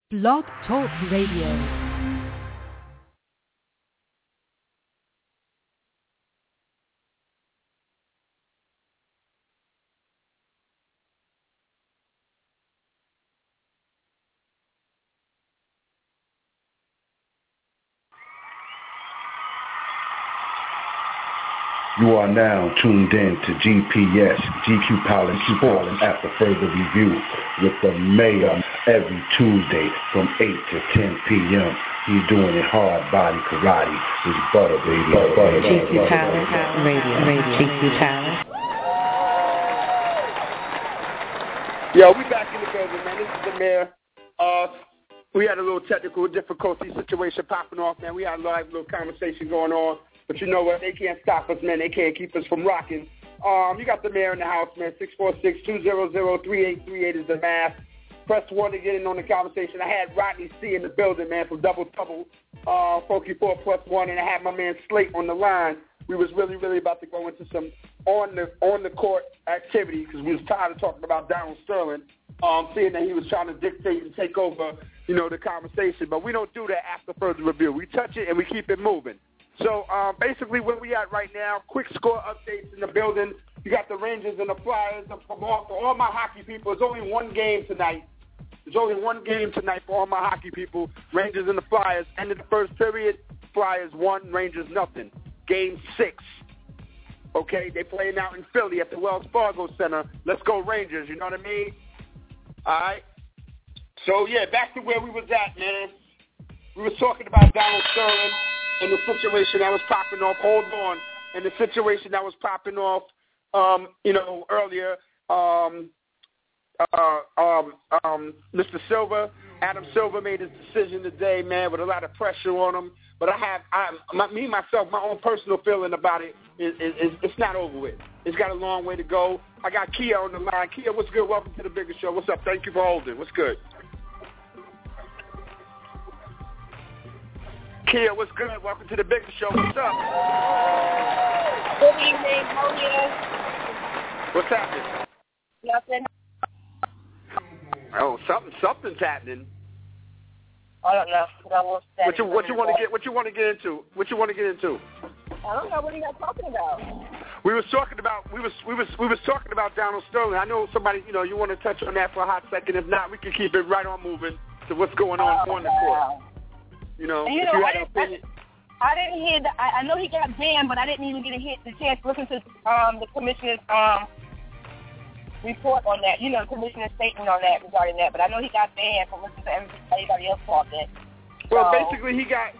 Blog Talk Radio. You are now tuned in to GPS, GQ Pilot Sports after further review with the mayor every Tuesday from 8 to 10 p.m. He's doing it hard body karate. It's butter, baby. Butter, GQ Pilot Radio. GQ Pilot. Yo, we back in the building, man. This is the mayor. We had a little technical difficulty situation popping off, man. We had a live little conversation going on. But you know what? They can't stop us, man. They can't keep us from rocking. You got the mayor in the house, man. 646-200-3838 is the math. Press 1 to get in on the conversation. I had Rodney C. in the building, man, from Double Trouble, Funky 4+1, and I had my man Slate on the line. We was really about to go into some on the court activity because we was tired of talking about Donald Sterling, seeing that he was trying to dictate and take over, you know, the conversation. But we don't do that after further review. We touch it and we keep it moving. So, basically where we at right now, quick score updates in the building. You got the Rangers and the Flyers. For all my hockey people, there's only one game tonight. There's only one game tonight for all my hockey people. Rangers and the Flyers. End of the first period, Flyers 1, Rangers nothing. Game 6. Okay, they playing out in Philly at the Wells Fargo Center. Let's go Rangers, you know what I mean? All right. So, yeah, back to where we was at, man. We was talking about Donald Sterling. And the situation that was popping off, hold on, and the situation that was popping off, you know, earlier, Mr. Silver, Adam Silver made his decision today, man, with a lot of pressure on him. But myself, my own personal feeling about it is it's not over with. It's got a long way to go. I got Kia on the line. Kia, what's good? Welcome to the Bigger Show. What's up? Thank you for holding. What's good? Kia, what's good? Welcome to the Bigger Show. What's up? Good evening. How are you? What's happening? Nothing. Oh, something's happening. I don't know. What you want to get into? I don't know. What are you guys talking about? We was talking about Donald Sterling. I know somebody, you know, you want to touch on that for a hot second. If not, we can keep it right on moving to what's going on the court. You know, I didn't hear that. I know he got banned, but I didn't even get the chance to listen to the commissioner's report on that. You know, the commissioner's statement on that regarding that. But I know he got banned from listening to everybody else talk that. Well, basically, he got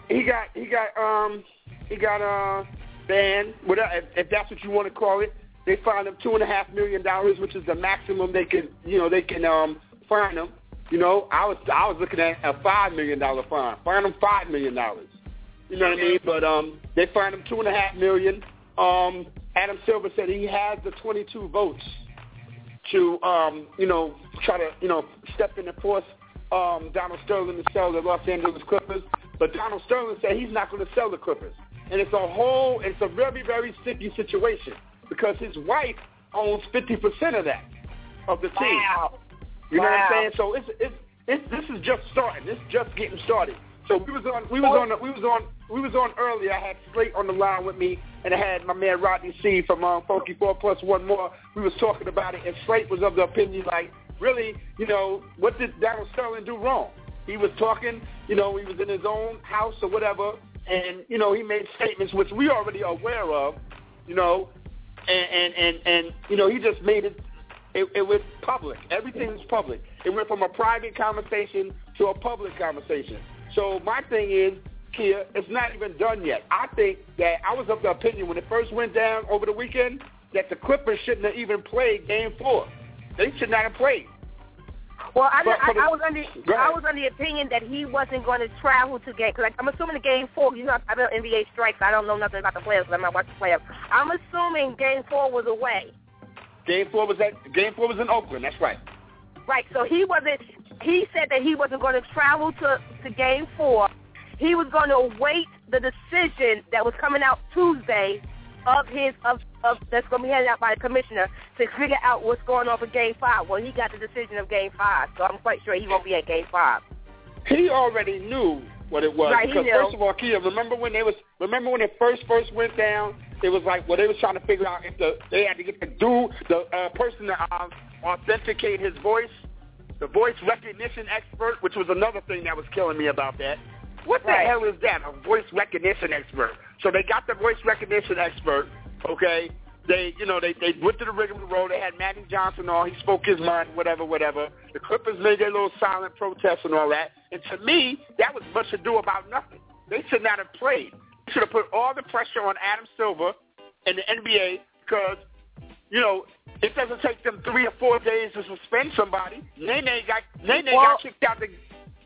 banned. Whatever, if that's what you want to call it. They fined him $2.5 million, which is the maximum they can fine him. You know, I was looking at a $5 million fine. Fine him $5 million. You know what I mean? But they fined him $2.5 million. Adam Silver said he has the 22 votes to try to step in and force Donald Sterling to sell the Los Angeles Clippers. But Donald Sterling said he's not going to sell the Clippers, and it's a very, very sticky situation because his wife owns 50% of the team. Wow. You know what I'm saying? So this is just starting. This is just getting started. So we was on earlier. I had Slate on the line with me, and I had my man Rodney C. from Funky 4+1 More. We was talking about it, and Slate was of the opinion like, really, you know, what did Donald Sterling do wrong? He was talking, you know, he was in his own house or whatever, and you know, he made statements which we already are aware of, you know, and you know, he just made it. It was public. Everything was public. It went from a private conversation to a public conversation. So my thing is, Kia, it's not even done yet. I think that I was of the opinion when it first went down over the weekend that the Clippers shouldn't have even played Game 4. They should not have played. Well, I was under the opinion that he wasn't going to travel to game because I'm assuming the Game 4. You know, I've been on NBA strikes. I don't know nothing about the players because I'm not watching the players. I'm assuming Game 4 was away. Game 4 was in Oakland. That's right. Right. So he said that he wasn't going to travel to Game 4. He was going to await the decision that was coming out Tuesday that's going to be handed out by the commissioner to figure out what's going on for Game 5. Well, he got the decision of Game 5, so I'm quite sure he won't be at Game 5. He already knew what it was. Right, because first of all, Kia, remember when it first went down? It was like, they was trying to figure out if they had to get the person to authenticate his voice, the voice recognition expert, which was another thing that was killing me about that. What the hell is that? A voice recognition expert. So they got the voice recognition expert. Okay. They went to the rigmarole. They had Magic Johnson on. He spoke his mind, whatever. The Clippers made their little silent protest and all that. And to me, that was much ado about nothing. They should not have played. They should have put all the pressure on Adam Silver and the NBA because, it doesn't take them 3 or 4 days to suspend somebody. Nene got kicked out the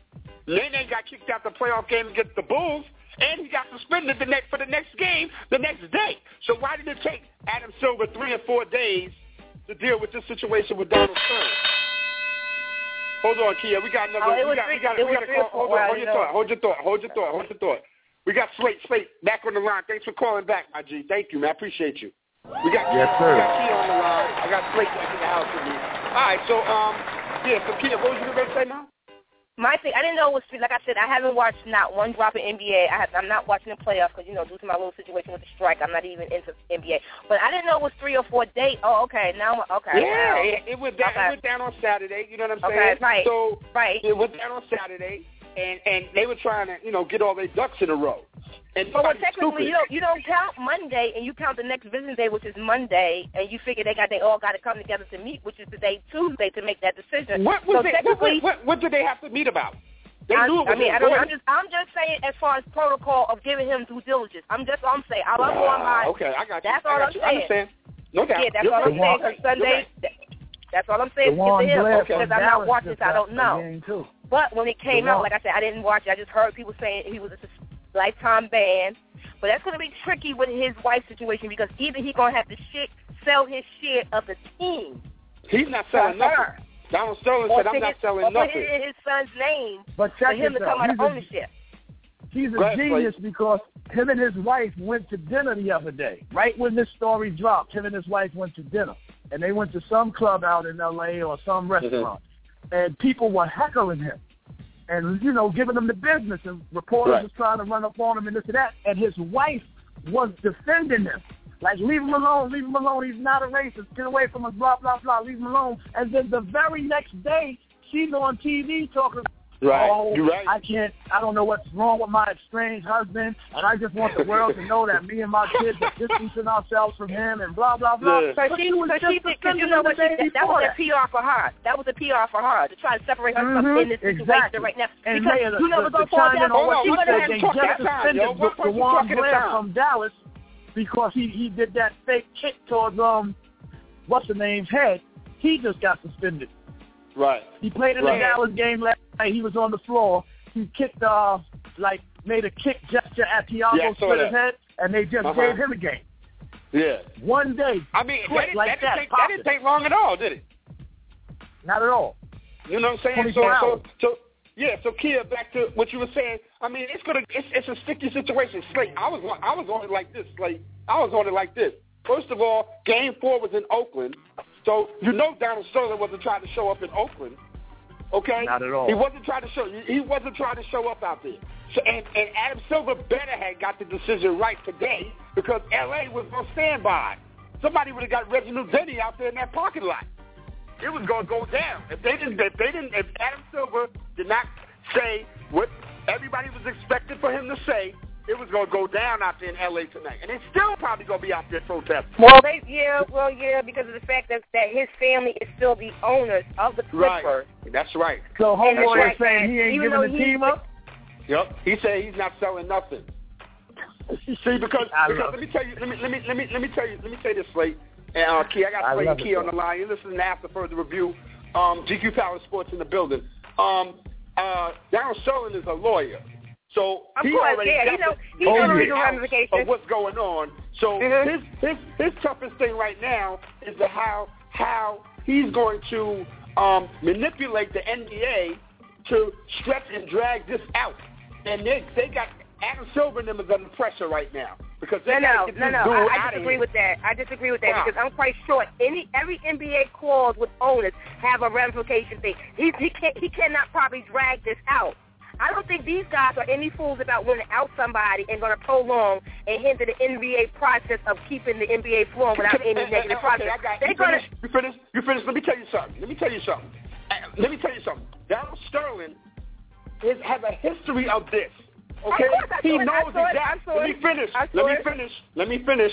playoff game against the Bulls. And he got suspended for the next game the next day. So why did it take Adam Silver 3 or 4 days to deal with this situation with Donald Sterling? Hold on, Kia. We got another. We got a call. Hold your thought. We got Slate back on the line. Thanks for calling back, my G. Thank you, man. I appreciate you. We got Kia on the line. I got Slate back in the house with me. All right, so so Kia, what was you going to say now? My thing, I didn't know it was, like I said, I haven't watched not one drop in NBA. I'm not watching the playoffs because, due to my little situation with the strike, I'm not even into NBA. But I didn't know it was 3 or 4 days. Oh, okay. Now, okay. Yeah, wow. It went down on Saturday. You know what I'm saying? Okay, right. So it went down on Saturday, and they were trying to, get all their ducks in a row. And well, technically, you don't count Monday, and you count the next business day, which is Monday, and you figure they all got to come together to meet, which is today, Tuesday, to make that decision. What did they have to meet about? They knew it was I'm just saying, as far as protocol of giving him due diligence. I'm saying. I'm going by. Okay, I got you. That's all I'm saying. I understand. No doubt. Yeah, that's all I'm saying. Because Sunday, that's all I'm saying. Give to him because I'm not watching, so I don't know. But when it came out, like I said, I didn't watch it. I just heard people saying he was a lifetime ban. But that's going to be tricky with his wife's situation because either he's going to have to sell his share of the team. He's not selling nothing. Donald Sterling said, I'm not selling nothing. Put it in his son's name for him to come out of ownership. He's a genius because him and his wife went to dinner the other day. Right when this story dropped, him and his wife went to dinner. And they went to some club out in L.A. or some restaurant. And people were heckling him. And, giving him the business. And reporters was trying to run up on him and this and that. And his wife was defending him. Like, leave him alone. He's not a racist. Get away from us, blah, blah, blah. Leave him alone. And then the very next day, she's on TV talking, you're right. I don't know what's wrong with my estranged husband, and I just want the world to know that me and my kids are distancing ourselves from him and blah, blah, blah. Yeah. That was a PR for her. That was a PR for her to try to separate herself in this situation right now. And because what's going to fall down on what she said, they just suspended Juwan Blair from Dallas because he did that fake kick towards what's the name's head. He just got suspended. Right. He played in the Dallas game last night. He was on the floor. He kicked, made a kick gesture at Thiago, split his head, and they just gave him a game. Yeah. 1 day. I mean, that didn't take long at all, did it? Not at all. You know what I'm saying? So Kia, back to what you were saying. I mean, it's a sticky situation. Slate, I was on it like this. First of all, Game 4 was in Oakland. So, Donald Sterling wasn't trying to show up in Oakland, okay? Not at all. He wasn't trying to show up out there. So, and Adam Silver better had got the decision right today because L.A. was on standby. Somebody would have got Reginald Denny out there in that parking lot. It was going to go down. If Adam Silver did not say what everybody was expecting for him to say, it was going to go down out there in L.A. tonight. And it's still probably going to be out there protesting. Well, because of the fact that his family is still the owners of the Clippers. Right. That's right. So homeboy is saying he ain't giving the team up? Yep. He said he's not selling nothing. See, because let me tell you this, Slate. And Key, I got Slate and Key on the line. You're listening to After Further Review. GQ Power Sports in the building. Donald Sterling is a lawyer. So he already got the ramifications of what's going on. So his toughest thing right now is how he's going to manipulate the NBA to stretch and drag this out. And they got Adam Silver and them is under pressure right now because they got to get this dude out I disagree with that. Because I'm quite sure every NBA clause with owners have a ramification thing. He cannot probably drag this out. I don't think these guys are any fools about winning out somebody and going to prolong and hinder the NBA process of keeping the NBA flowing without any negative process. You finish? Let me tell you something. Donald Sterling has a history of this. Okay? He knows exactly. Let me finish.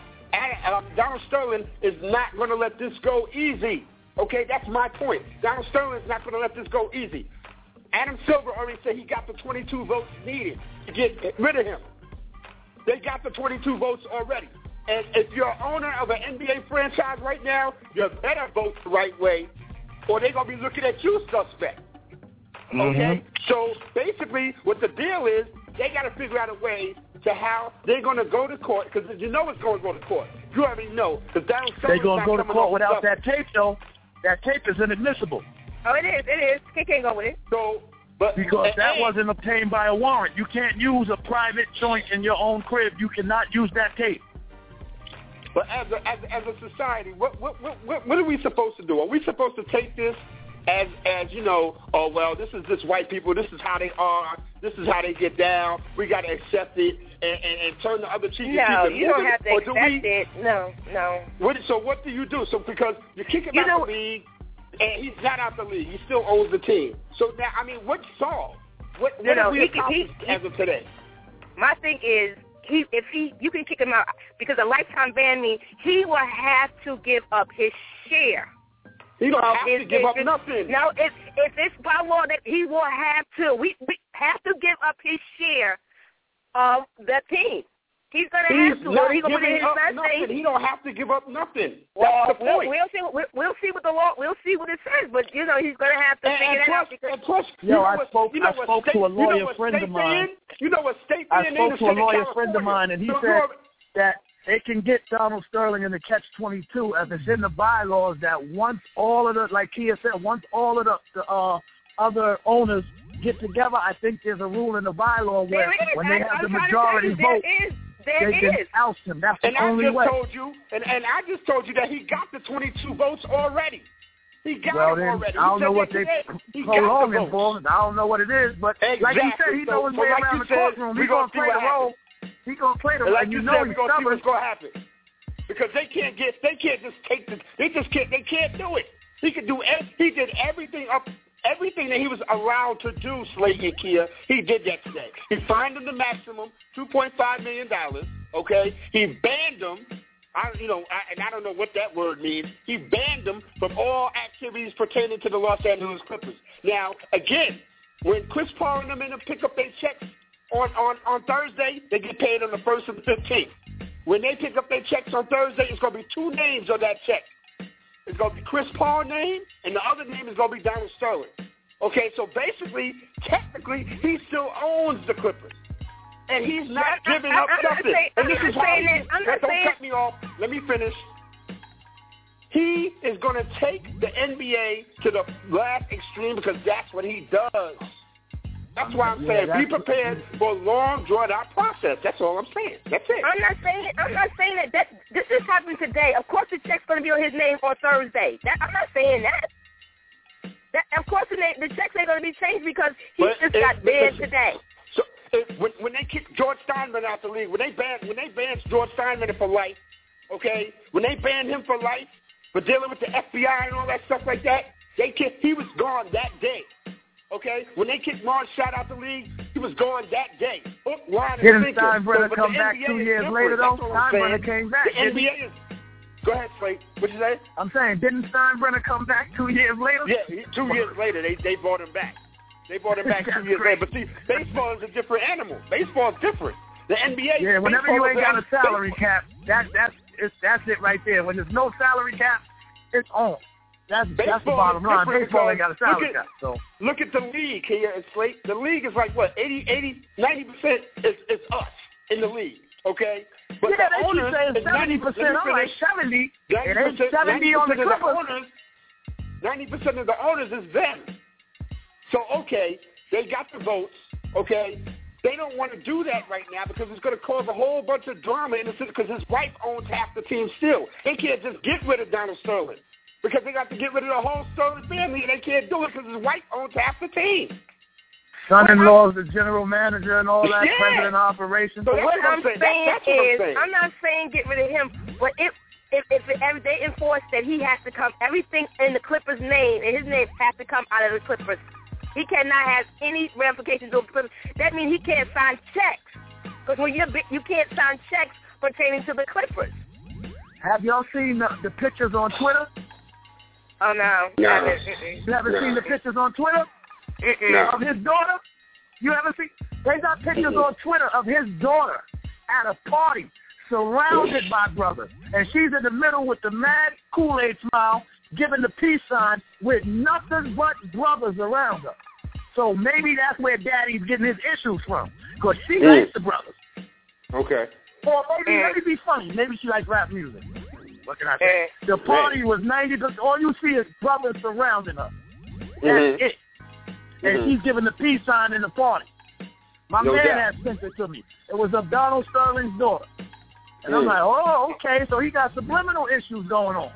Donald Sterling is not going to let this go easy. Okay? That's my point. Donald Sterling is not going to let this go easy. Adam Silver already said he got the 22 votes needed to get rid of him. They got the 22 votes already. And if you're an owner of an NBA franchise right now, you better vote the right way, or they're going to be looking at you suspect. Okay? So basically what the deal is, they got to figure out a way to how they're going to go to court, because you know it's going to go to court. You already know. They're going to go to court without that tape, though. That tape is inadmissible. Oh, it is. He can't go with it. Because that wasn't obtained by a warrant. You can't use a private joint in your own crib. You cannot use that tape. But as a society, what are we supposed to do? Are we supposed to take this as you know, oh, well, this is just white people, this is how they are, this is how they get down, we got to accept it and turn the other cheek? No, you don't have to accept it. No. So what do you do? So because you kick him out the league, and he's not out the league, he still owns the team. So now, I mean, what's solved? What have we accomplished as of today? My thing is, you can kick him out because a lifetime ban means he will have to give up his share. He don't have to give up nothing. No, if it's by law that he will have to. We have to give up his share of the team. He's going to have to. He's going to put in his nothing. He don't have to give up nothing. Well, that's the point. We'll see what the law. We'll see what it says. But you know, he's going to have to figure that out. And plus, I spoke to a lawyer friend of mine. You know what state I spoke to a lawyer friend of mine, and he said that they can get Donald Sterling in the catch-22 if it's in the bylaws that once all of the, like Kia said, once all of the other owners get together, I think there's a rule in the bylaw where when they have the majority vote, they can oust him. That's the only way. I just told you that he got the 22 votes already. He got them already. I don't know what they prolonging for. I don't know what it is, but like you said, he knows his way around the courtroom. He's going to play the role. He's going to play the role. Like you know, he's going to see what's going to happen. Because they can't just take this. They can't do it. He did everything that he was allowed to do, Slate and Kia. He did that today. He fined him the maximum, $2.5 million. Okay, he banned him. I don't know what that word means. He banned them from all activities pertaining to the Los Angeles Clippers. Now, again, when Chris Paul and them in pick up their checks on Thursday, they get paid on the 1st and the 15th. When they pick up their checks on Thursday, it's going to be two names on that check. It's going to be Chris Paul's name, and the other name is going to be Donald Sterling. Okay, so basically, technically, he still owns the Clippers. And he's not giving up nothing. And this is why don't cut me off. Let me finish. He is going to take the NBA to the last extreme because that's what he does. That's why I'm saying be prepared for a long, drawn-out process. That's all I'm saying. That's it. I'm not saying that this is happening today. Of course, the check's going to be on his name on Thursday. I'm not saying that. Of course, the checks ain't going to be changed because he just got banned today. So when they kicked George Steinbrenner out the league, when they banned George Steinbrenner for life, okay, when they banned him for life for dealing with the FBI and all that stuff like that, he was gone that day. Okay, when they kicked Marge Shot out the league, he was gone that day. Didn't Steinbrenner come back 2 years later, though? Steinbrenner came back. The NBA is... Go ahead, Slate. What you say? I'm saying, didn't Steinbrenner come back 2 years later? Yeah, 2 years later, they brought him back. They brought him back 2 years later. But see, baseball is a different animal. Baseball is different. The NBA... Yeah, whenever you ain't got a salary cap, that's it right there. When there's no salary cap, it's on. That's the bottom line. Baseball ain't got a salary cap. So look at the league here at Slate. The league is like what? 90% is us in the league. Okay? But yeah, the owners is 70%. I'm like 70. It ain't 70 on the Clippers. 90% of the owners is them. So, okay, they got the votes, okay? They don't want to do that right now because it's going to cause a whole bunch of drama in the city because his wife owns half the team still. They can't just get rid of Donald Sterling because they got to get rid of the whole Sterling family, and they can't do it because his wife owns half the team. son-in-law is the general manager and all that, president of operations. So what I'm saying is, I'm not saying get rid of him, but if they enforce that he has to come, everything in the Clippers' name, and his name has to come out of the Clippers. He cannot have any ramifications over Clippers. That means he can't sign checks. Because when you're big, you can't sign checks pertaining to the Clippers. Have y'all seen the pictures on Twitter? Oh, no. You haven't seen the pictures on Twitter? Of his daughter? You haven't seen? They got pictures on Twitter of his daughter at a party surrounded by brothers. And she's in the middle with the mad Kool-Aid smile, giving the peace sign with nothing but brothers around her. So maybe that's where Daddy's getting his issues from, because she likes the brothers. Okay. Or maybe let me be funny. Maybe she likes rap music. What can I say? The party was 90%. All you see is brothers surrounding her. That's it. And she's giving the peace sign in the party. My man had sent it to me. It was of Donald Sterling's daughter. And I'm like, oh, okay, so he got subliminal issues going on.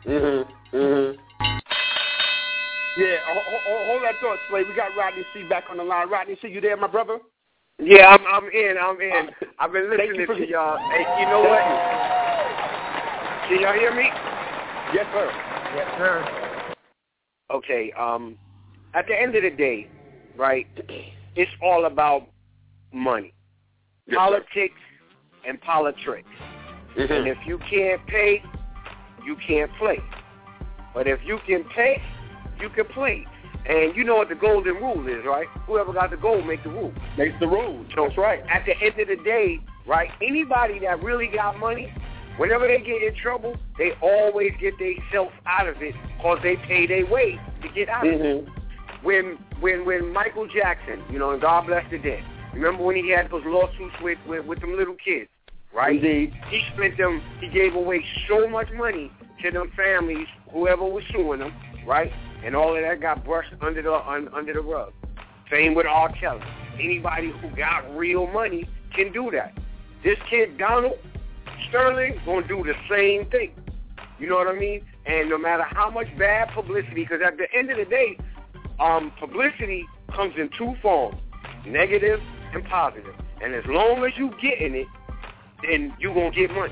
Yeah, hold that thought, Slade. We got Rodney C. back on the line. Rodney C., you there, my brother? Yeah, I'm in. I've been listening to y'all. Hey, you know what? Can y'all hear me? Yes, sir. Yes, sir. Okay, at the end of the day, right, it's all about money. Yes, politics and politics. And if you can't pay, you can't play. But if you can pay, you can play. And you know what the golden rule is, right? Whoever got the goal make the rule. Makes the rule. So that's right. At the end of the day, right, anybody that really got money, whenever they get in trouble, they always get themselves out of it because they pay their way to get out of it. When Michael Jackson, you know, and God bless the dead, remember when he had those lawsuits with them little kids, right? Indeed. He gave away so much money to them families, whoever was suing them, right? And all of that got brushed under the rug. Same with R. Kelly. Anybody who got real money can do that. This kid, Donald Sterling, going to do the same thing. You know what I mean? And no matter how much bad publicity, because at the end of the day, publicity comes in two forms, negative and positive. And as long as you getting it, then you going to get money.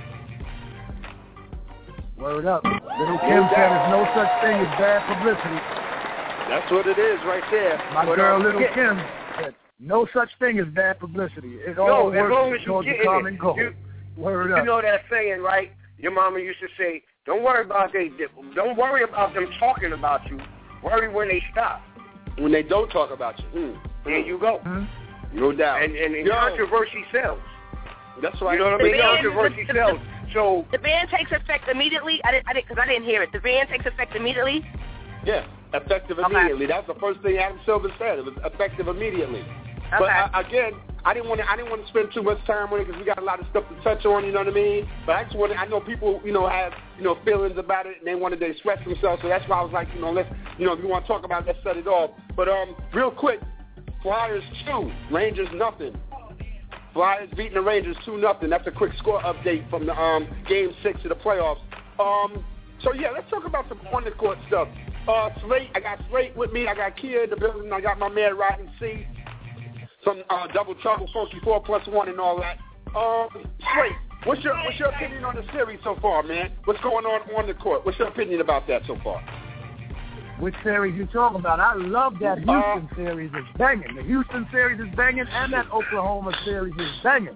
Word up. Little Kim said there's no such thing as bad publicity. That's what it is right there. My girl, Little Kim, said no such thing as bad publicity. It all works towards the common goal. Word up. You know that saying, right? Your mama used to say, don't worry about them talking about you. Worry when they stop. When they don't talk about you. There you go. No doubt. And controversy sells. That's right. You know what I mean? Controversy sells. So the ban takes effect immediately. I didn't hear it. The ban takes effect immediately. Yeah, effective immediately. That's the first thing Adam Silver said. It was effective immediately. Okay. But again, I didn't want to spend too much time on it because we got a lot of stuff to touch on. You know what I mean? But I know people, have feelings about it and they wanted to express themselves. So that's why I was like, let's, if you want to talk about it, let's set it off. But real quick, Flyers 2, Rangers nothing. Flyers beating the Rangers 2-0. That's a quick score update from the Game 6 of the playoffs. So yeah, let's talk about some on the court stuff. Slate, I got Slate with me. I got Kia in the building. I got my man Rodney C. Some Double Trouble, Funky 4+1 and all that. Slate, what's your opinion on the series so far, man? What's going on the court? What's your opinion about that so far? Which series you talking about? I love that Houston series is banging. The Houston series is banging, and that Oklahoma series is banging.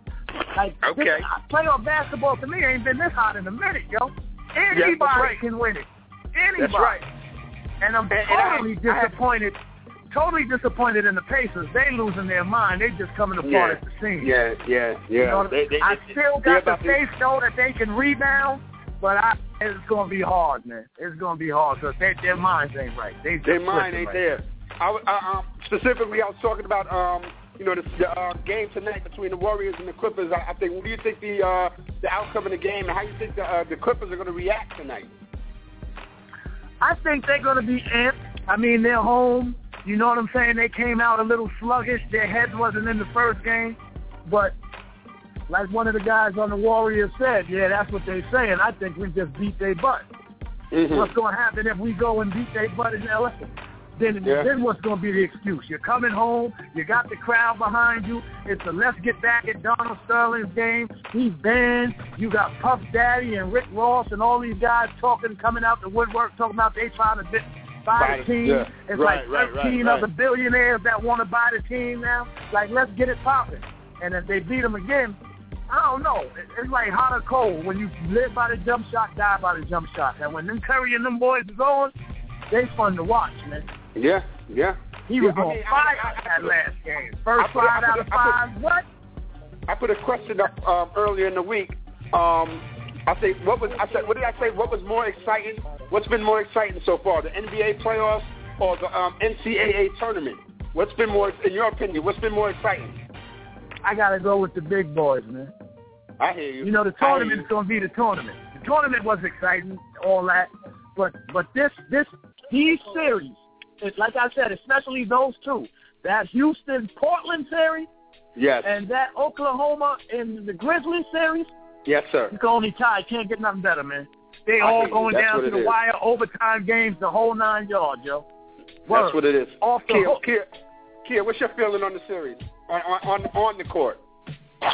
Playoff basketball to me ain't been this hot in a minute, yo. Anybody can win it. Anybody. That's right. And I'm totally disappointed in the Pacers. They losing their mind. They just coming apart at the seams. Yeah. You know, I still got the faith, though, that they can rebound. But it's going to be hard, man. It's going to be hard because their minds ain't right. Their mind ain't there. Specifically, I was talking about, the game tonight between the Warriors and the Clippers. I think, what do you think the outcome of the game and how you think the Clippers are going to react tonight? I think they're going to be amped. I mean, they're home. You know what I'm saying? They came out a little sluggish. Their heads wasn't in the first game. But like one of the guys on the Warriors said, that's what they're saying. I think we just beat their butt. What's going to happen if we go and beat their butt in L.A.? then what's going to be the excuse? You're coming home. You got the crowd behind you. It's a let's get back at Donald Sterling's game. He's banned. You got Puff Daddy and Rick Ross and all these guys coming out the woodwork, talking about they trying to buy the team. Yeah. It's like 13 other billionaires that want to buy the team now. Like, let's get it popping. And if they beat them again, I don't know. It's like hot or cold. When you live by the jump shot, die by the jump shot. And when them Curry and them boys is on, they fun to watch, man. Yeah. He was on fire that last game. First 5 out of 5. What? I put a question up earlier in the week. What did I say? What was more exciting? What's been more exciting so far, the NBA playoffs or the NCAA tournament? What's been more, in your opinion? What's been more exciting? I gotta go with the big boys, man. I hear you. You know, the tournament's gonna be the tournament. The tournament was exciting, all that, but these series, it's like I said, especially those two, that Houston-Portland series, yes, and that Oklahoma and the Grizzlies series. Yes, sir. You can only tie. Can't get nothing better, man. They all going down to the wire, overtime games, the whole 9 yards, yo. Word. That's what it is. Off the hook. Kia, what's your feeling on the series, on the court? I'm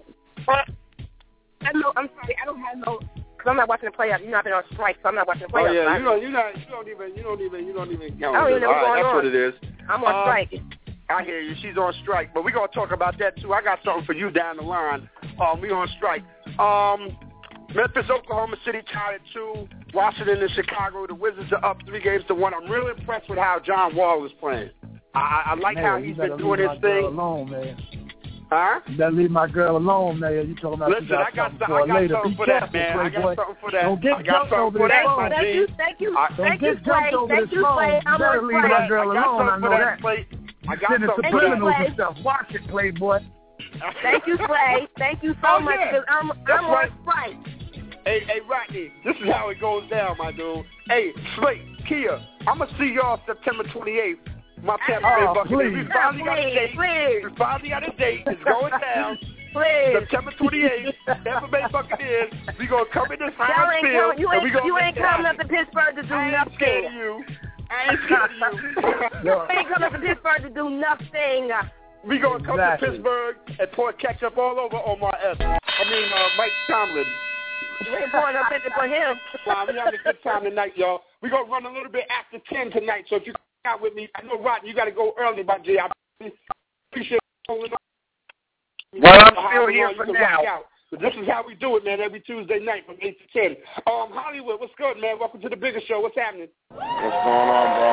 sorry, I don't have no, because I'm not watching the playoffs. I've been on strike, so I'm not watching the playoffs. Oh yeah, you don't even count. I don't even know what's going on. That's what it is. I'm on strike. I hear you. She's on strike, but we're gonna talk about that too. I got something for you down the line. We on strike. Memphis, Oklahoma City tied at 2. Washington and Chicago. The Wizards are up 3-1. I'm really impressed with how John Wall is playing. I like how he's been doing his thing. Alone, man. Huh? You better leave my girl alone, man. You talking about? Listen, I got something for that, man. I got something for that. Don't get jumped over the phone. Thank you, Don't get jumped over the phone. You better leave my girl alone. I know that. I got something for that. subliminals and stuff. Watch it, Playboy. Thank you, Slay. Thank you so much. Because I'm on strike. Hey, Rodney, this is how it goes down, my dude. Hey, Slate, Kia, I'm going to see y'all September 28th. My Tampa Bay Buccaneers. We finally got a date. We finally got a date. It's going down. September 28th, Tampa Bay Buccaneers. We're going to come in this high field. You ain't coming up to Pittsburgh to do nothing. I ain't scared of you. You ain't coming up to Pittsburgh to do nothing. We're going to come to Pittsburgh and pour ketchup all over Omar F. Mike Tomlin. You ain't pouring no ketchup on him. Wow, we having a good time tonight, y'all. We're going to run a little bit after 10 tonight, so if you come out with me, I know, Rodney, you got to go early, my G. I appreciate you. Well, I'm still here for now. But this is how we do it, man, every Tuesday night from 8 to 10. Hollywood, what's good, man? Welcome to the bigger show. What's happening? What's going on, bro?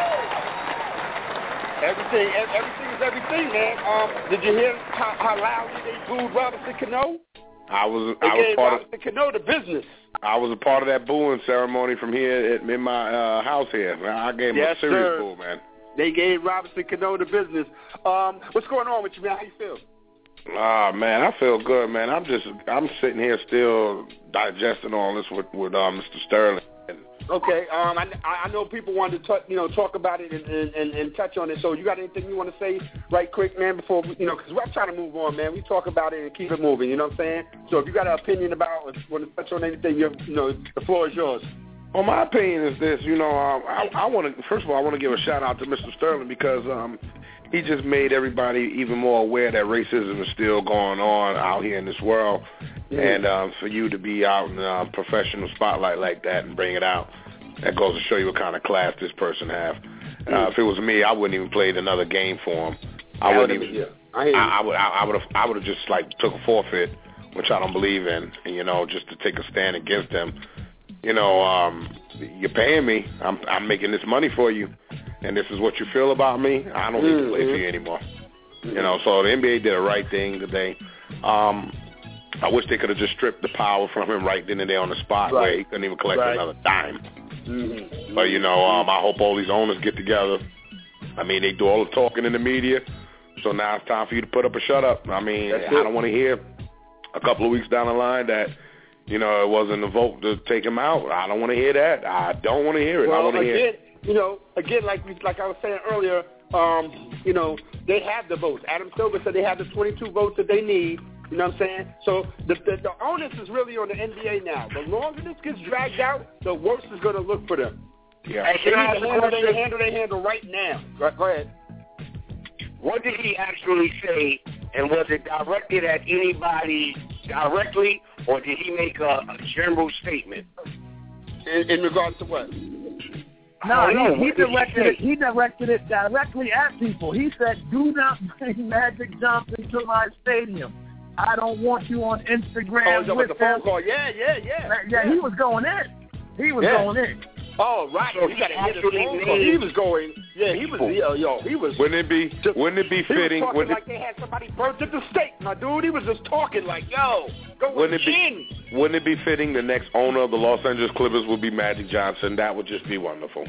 Everything is everything, man. Did you hear how loudly they booed Robinson Cano? I was part Robinson Cano the business. I was a part of that booing ceremony from here in my house here. I gave him a serious boo, man. They gave Robinson Cano the business. What's going on with you, man? How you feel? Man, I feel good, man. I'm sitting here still digesting all this with Mr. Sterling. Okay, I know people wanted to talk about it and touch on it. So you got anything you want to say right quick, man, before because we're trying to move on, man. We talk about it and keep it moving. You know what I'm saying? So if you got an opinion about or want to touch on anything, the floor is yours. Well, my opinion is this. I want to first of all I want to give a shout out to Mr. Sterling because he just made everybody even more aware that racism is still going on out here in this world. And for you to be out in a professional spotlight like that and bring it out, that goes to show you what kind of class this person have. If it was me, I wouldn't even played another game for him. I would have just took a forfeit, which I don't believe in, and just to take a stand against them. You're paying me. I'm making this money for you, and this is what you feel about me. I don't need to play for you anymore. So the NBA did the right thing today. I wish they could have just stripped the power from him right then and there on the spot where he couldn't even collect another dime. But, I hope all these owners get together. They do all the talking in the media, so now it's time for you to put up or shut up. I don't want to hear a couple of weeks down the line that, it wasn't a vote to take him out. I don't want to hear that. I don't want to hear it. Well, I want to hear it. Again, like I was saying earlier, they have the votes. Adam Silver said they have the 22 votes that they need. You know what I'm saying? So the onus is really on the NBA now. The longer this gets dragged out, the worse it's going to look for them. Yeah. They handle their handle right now. Go ahead. What did he actually say, and was it directed at anybody directly, or did he make a general statement? In regards to what? No, he directed it. He directed it directly at people. He said, "Do not bring Magic Johnson to my stadium. I don't want you on Instagram with the phone call. Yeah. He was going in. Going in. Oh, right. So he got to hit his phone call. He was going. Yeah, he was. Wouldn't it be fitting? He was talking like they had somebody burnt at the stake, my dude. He was just talking like, yo, wouldn't it be fitting the next owner of the Los Angeles Clippers would be Magic Johnson? That would just be wonderful.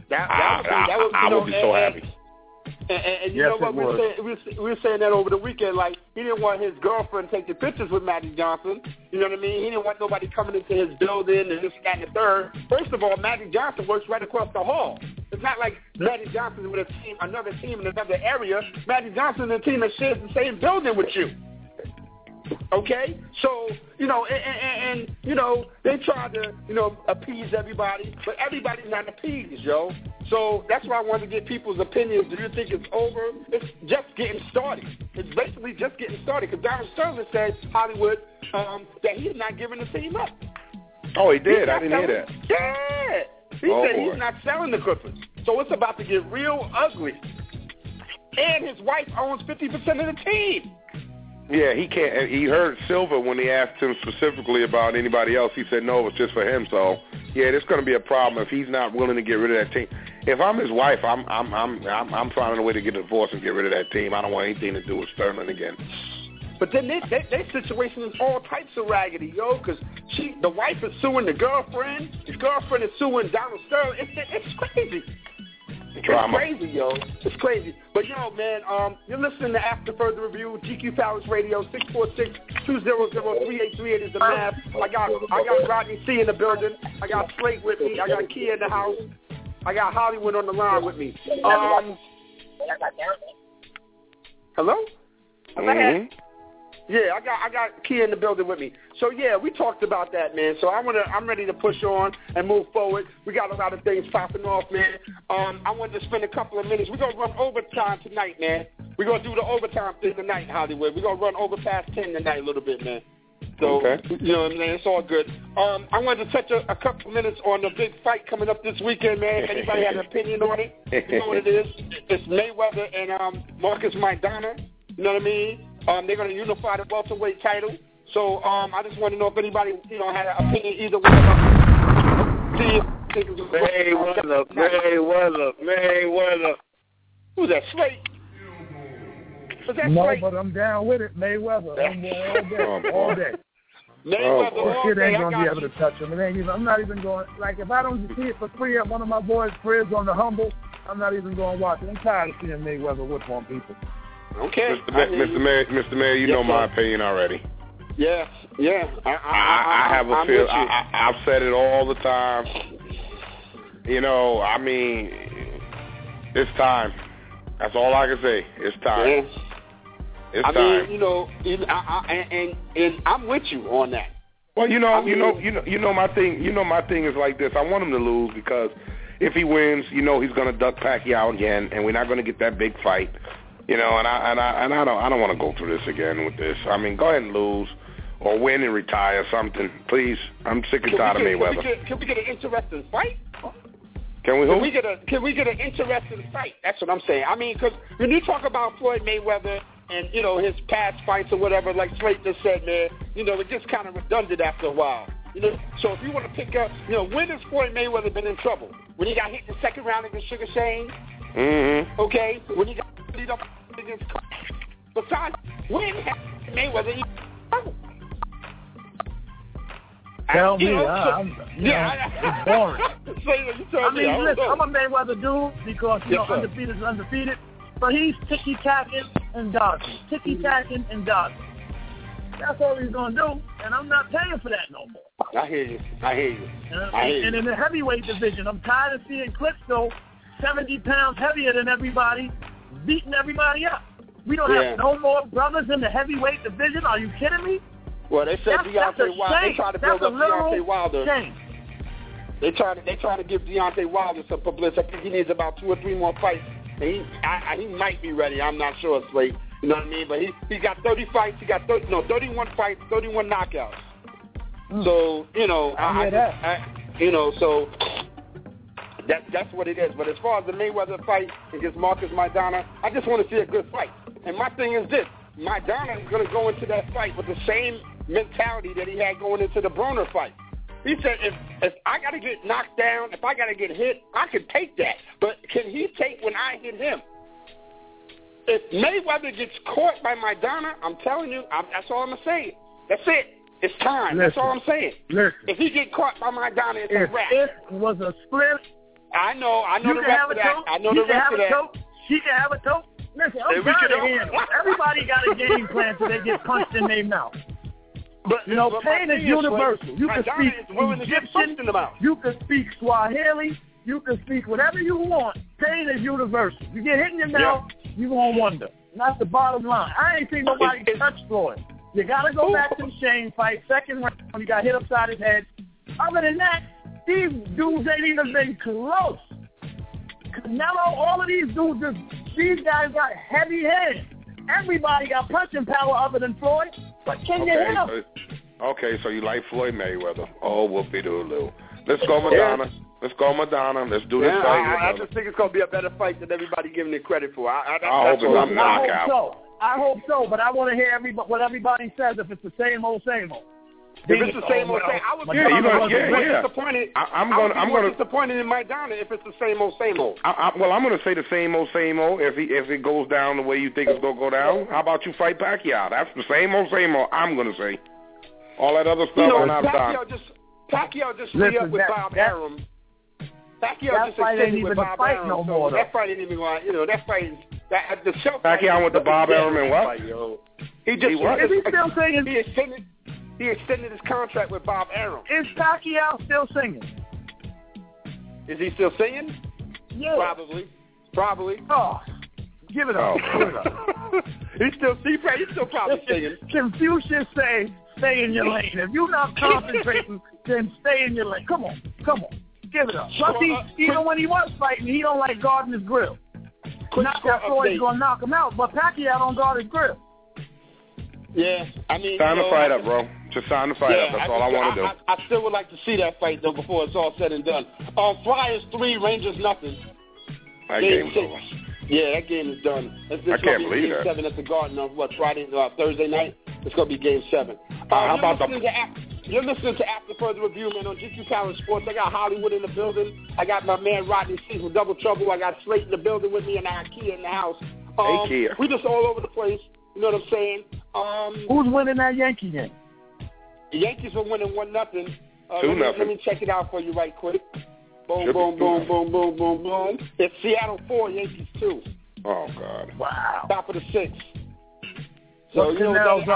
I would be so happy. And you know what, we were saying that over the weekend, like, he didn't want his girlfriend taking pictures with Magic Johnson, you know what I mean? He didn't want nobody coming into his building and this, that, and the third. First of all, Magic Johnson works right across the hall. It's not like Magic Johnson with another team in another area. Magic Johnson is a team that shares the same building with you. Okay? So, you know, and you know, they try to, you know, appease everybody, but everybody's not appeased, yo. So that's why I wanted to get people's opinions. Do you think it's over? It's just getting started. It's basically just getting started, because Donald Sterling said, Hollywood, that he's not giving the team up. Oh, he did? I didn't hear that. Yeah. He said he's not selling the Clippers. So it's about to get real ugly. And his wife owns 50% of the team. Yeah, he can't. He heard Silver when they asked him specifically about anybody else. He said no, it was just for him. So yeah, there's going to be a problem if he's not willing to get rid of that team. If I'm his wife, I'm finding a way to get a divorce and get rid of that team. I don't want anything to do with Sterling again. But then their situation is all types of raggedy, yo, because the wife is suing the girlfriend. His girlfriend is suing Donald Sterling. It's crazy. Drama. It's crazy, yo. It's crazy. But, yo, man, you're listening to After Further Review, GQ Palace Radio, 646-200-3838 is the math. I got Rodney C in the building. I got Slate with me. I got Kia in the house. I got Hollywood on the line with me. Hello? Mm-hmm. Yeah, I got Kia in the building with me. So yeah, we talked about that, man. So I'm ready to push on and move forward. We got a lot of things popping off, man. I wanted to spend a couple of minutes. We're gonna run overtime tonight, man. We're gonna do the overtime thing tonight, Hollywood. We're gonna run over past 10 tonight a little bit, man. So you know what I'm saying? It's all good. I wanted to touch a couple of minutes on the big fight coming up this weekend, man. If anybody has an opinion on it, you know what it is. It's Mayweather and Marcus Maidana. You know what I mean? They're going to unify the welterweight title. So I just want to know if anybody, you know, had an opinion either way about Mayweather. Who's that, Slate? Was that no, Slate? But I'm down with it. Mayweather. I'm all day. Mayweather all shit day. ain't going to be able to touch him. I'm not even going, like, if I don't see it for free at one of my boys' cribs on the Humble, I'm not even going to watch it. I'm tired of seeing Mayweather whip on people. Okay. Mr. Mayor, you know my opinion already. Yeah. I have a feel. I've said it all the time. You know, I mean, it's time. That's all I can say. It's time. Yeah. It's time. I mean, you know, and I'm with you on that. Well, you know my thing. You know my thing is like this. I want him to lose because if he wins, you know he's going to duck Pacquiao again, and we're not going to get that big fight. You know, and I don't want to go through this again with this. I mean, go ahead and lose or win and retire something, please. I'm sick and tired of Mayweather. Can we get an interesting fight? Can we Can we get an interesting fight? That's what I'm saying. I mean, because when you talk about Floyd Mayweather and, you know, his past fights or whatever, like Slate just said, man, you know, it gets kind of redundant after a while. You know, so if you want to pick up, you know, when has Floyd Mayweather been in trouble? When he got hit in the second round against Sugar Shane? Mm-hmm. Okay? When he got beat up against besides, when has Mayweather even trouble? Tell me, it's boring. I mean, listen, I'm a Mayweather dude because, you know, undefeated is undefeated, but he's ticky-tacking and dodging. Ticky-tacking and dodging. That's all he's going to do, and I'm not paying for that no more. I hear you. And in the heavyweight division, I'm tired of seeing Klitschko 70 pounds heavier than everybody, beating everybody up. We don't have no more brothers in the heavyweight division. Are you kidding me? Well, they said Deontay Wilder. They tried to build up Deontay Wilder. They trying to give Deontay Wilder some publicity. I think he needs about 2 or 3 more fights. And he might be ready. I'm not sure, Slate. You know what I mean? But he got 30 fights. He got 31 fights, 31 knockouts. So so that's what it is. But as far as the Mayweather fight against Marcus Maidana, I just want to see a good fight. And my thing is this: Maidana is going to go into that fight with the same mentality that he had going into the Broner fight. He said, if I got to get knocked down, if I got to get hit, I can take that. But can he take when I hit him? If Mayweather gets caught by Maidana, I'm telling you, that's all I'm going to say. That's it. It's time. That's all I'm saying. If he get caught by Maidana, it's a wrap. If it was a split, I know the rest of that. I know the rest of that. She can have a toe. Listen, I'm trying to handle. Everybody got a game plan so they get punched in their mouth. But pain is universal. You can speak Egyptian, you can speak Swahili, you can speak whatever you want. Pain is universal. You get hit in your mouth, you won't wonder. And that's the bottom line. I ain't seen nobody touch Floyd. You got to go back to the Shane fight, second round, when he got hit upside his head. Other than that, these dudes ain't even been close. Canelo, all of these dudes, these guys got heavy heads. Everybody got punching power other than Floyd. But can you hit him? So you like Floyd Mayweather. Oh, whoopie-doo-doo. Let's go, Madonna. Let's go, Madonna. Let's do this fight. I just think it's going to be a better fight than everybody giving it credit for. I hope it's a knockout. I hope so, but I want to hear what everybody says if it's the same old, same old. If it's the same old, I was disappointed. I'm going disappointed in Maidana if it's the same old, same old. I'm going to say the same old, same old. If it goes down the way you think it's going to go down, how about you fight Pacquiao? That's the same old, same old. I'm going to say all that other stuff. Pacquiao just re-up with Bob Arum. Pacquiao just extended with Bob Arum. No more, that fight ain't even going. That fight is the show. Pacquiao with the Bob Arum and what? Is he still singing? He extended his contract with Bob Arum. Is Pacquiao still singing? Is he still singing? Yeah. Probably. Oh, give it up. He's still probably singing. Confucius say, stay in your lane. If you're not concentrating, then stay in your lane. Come on. Give it up. Plus, even when he was fighting, he don't like guarding his grill. Not that Floyd's going to knock him out, but Pacquiao don't guard his grill. Yeah, I mean... Sign the fight up, bro. Just sign the fight up. That's all I want to do. I still would like to see that fight, though, before it's all said and done. Flyers 3, Rangers nothing. That game's over. Yeah, that game is done. I can't believe that. Game 7 at the Garden on, Thursday night? It's going to be Game 7. How about You're listening to After Further Review, man, on GQ Talent Sports. I got Hollywood in the building. I got my man Rodney C from Double Trouble. I got Slate in the building with me, and I got Kia in the house. Kia. We just all over the place. You know what I'm saying? Who's winning that Yankee game? The Yankees are winning 1-0. 2-0. Let me check it out for you right quick. Boom, boom, boom, boom, boom, boom, boom. It's Seattle 4, Yankees 2. Oh, God. Wow. Top of the 6th. So, what's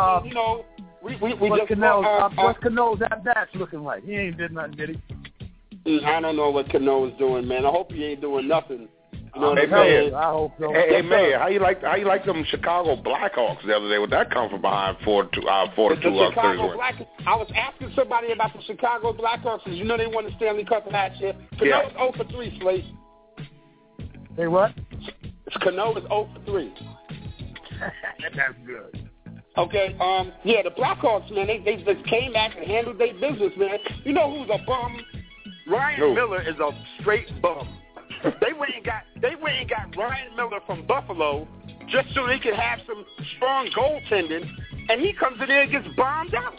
Cano's at-bats looking like? He ain't did nothing, did he? I don't know what Cano is doing, man. I hope he ain't doing nothing. You know what I'm saying? I hope so. Hey, Mayor, how you like them Chicago Blackhawks the other day? Would that come from behind 4-2 Thursday? I was asking somebody about the Chicago Blackhawks because you know they won the Stanley Cup last year. Cano is 0 for 3, Slate. Say what? Cano is 0 for 3. That's good. Okay, the Blackhawks, man, they just came back and handled their business, man. You know who's a bum? Ryan Miller is a straight bum. They went and got Ryan Miller from Buffalo just so they could have some strong goaltending, and he comes in there and gets bombed out.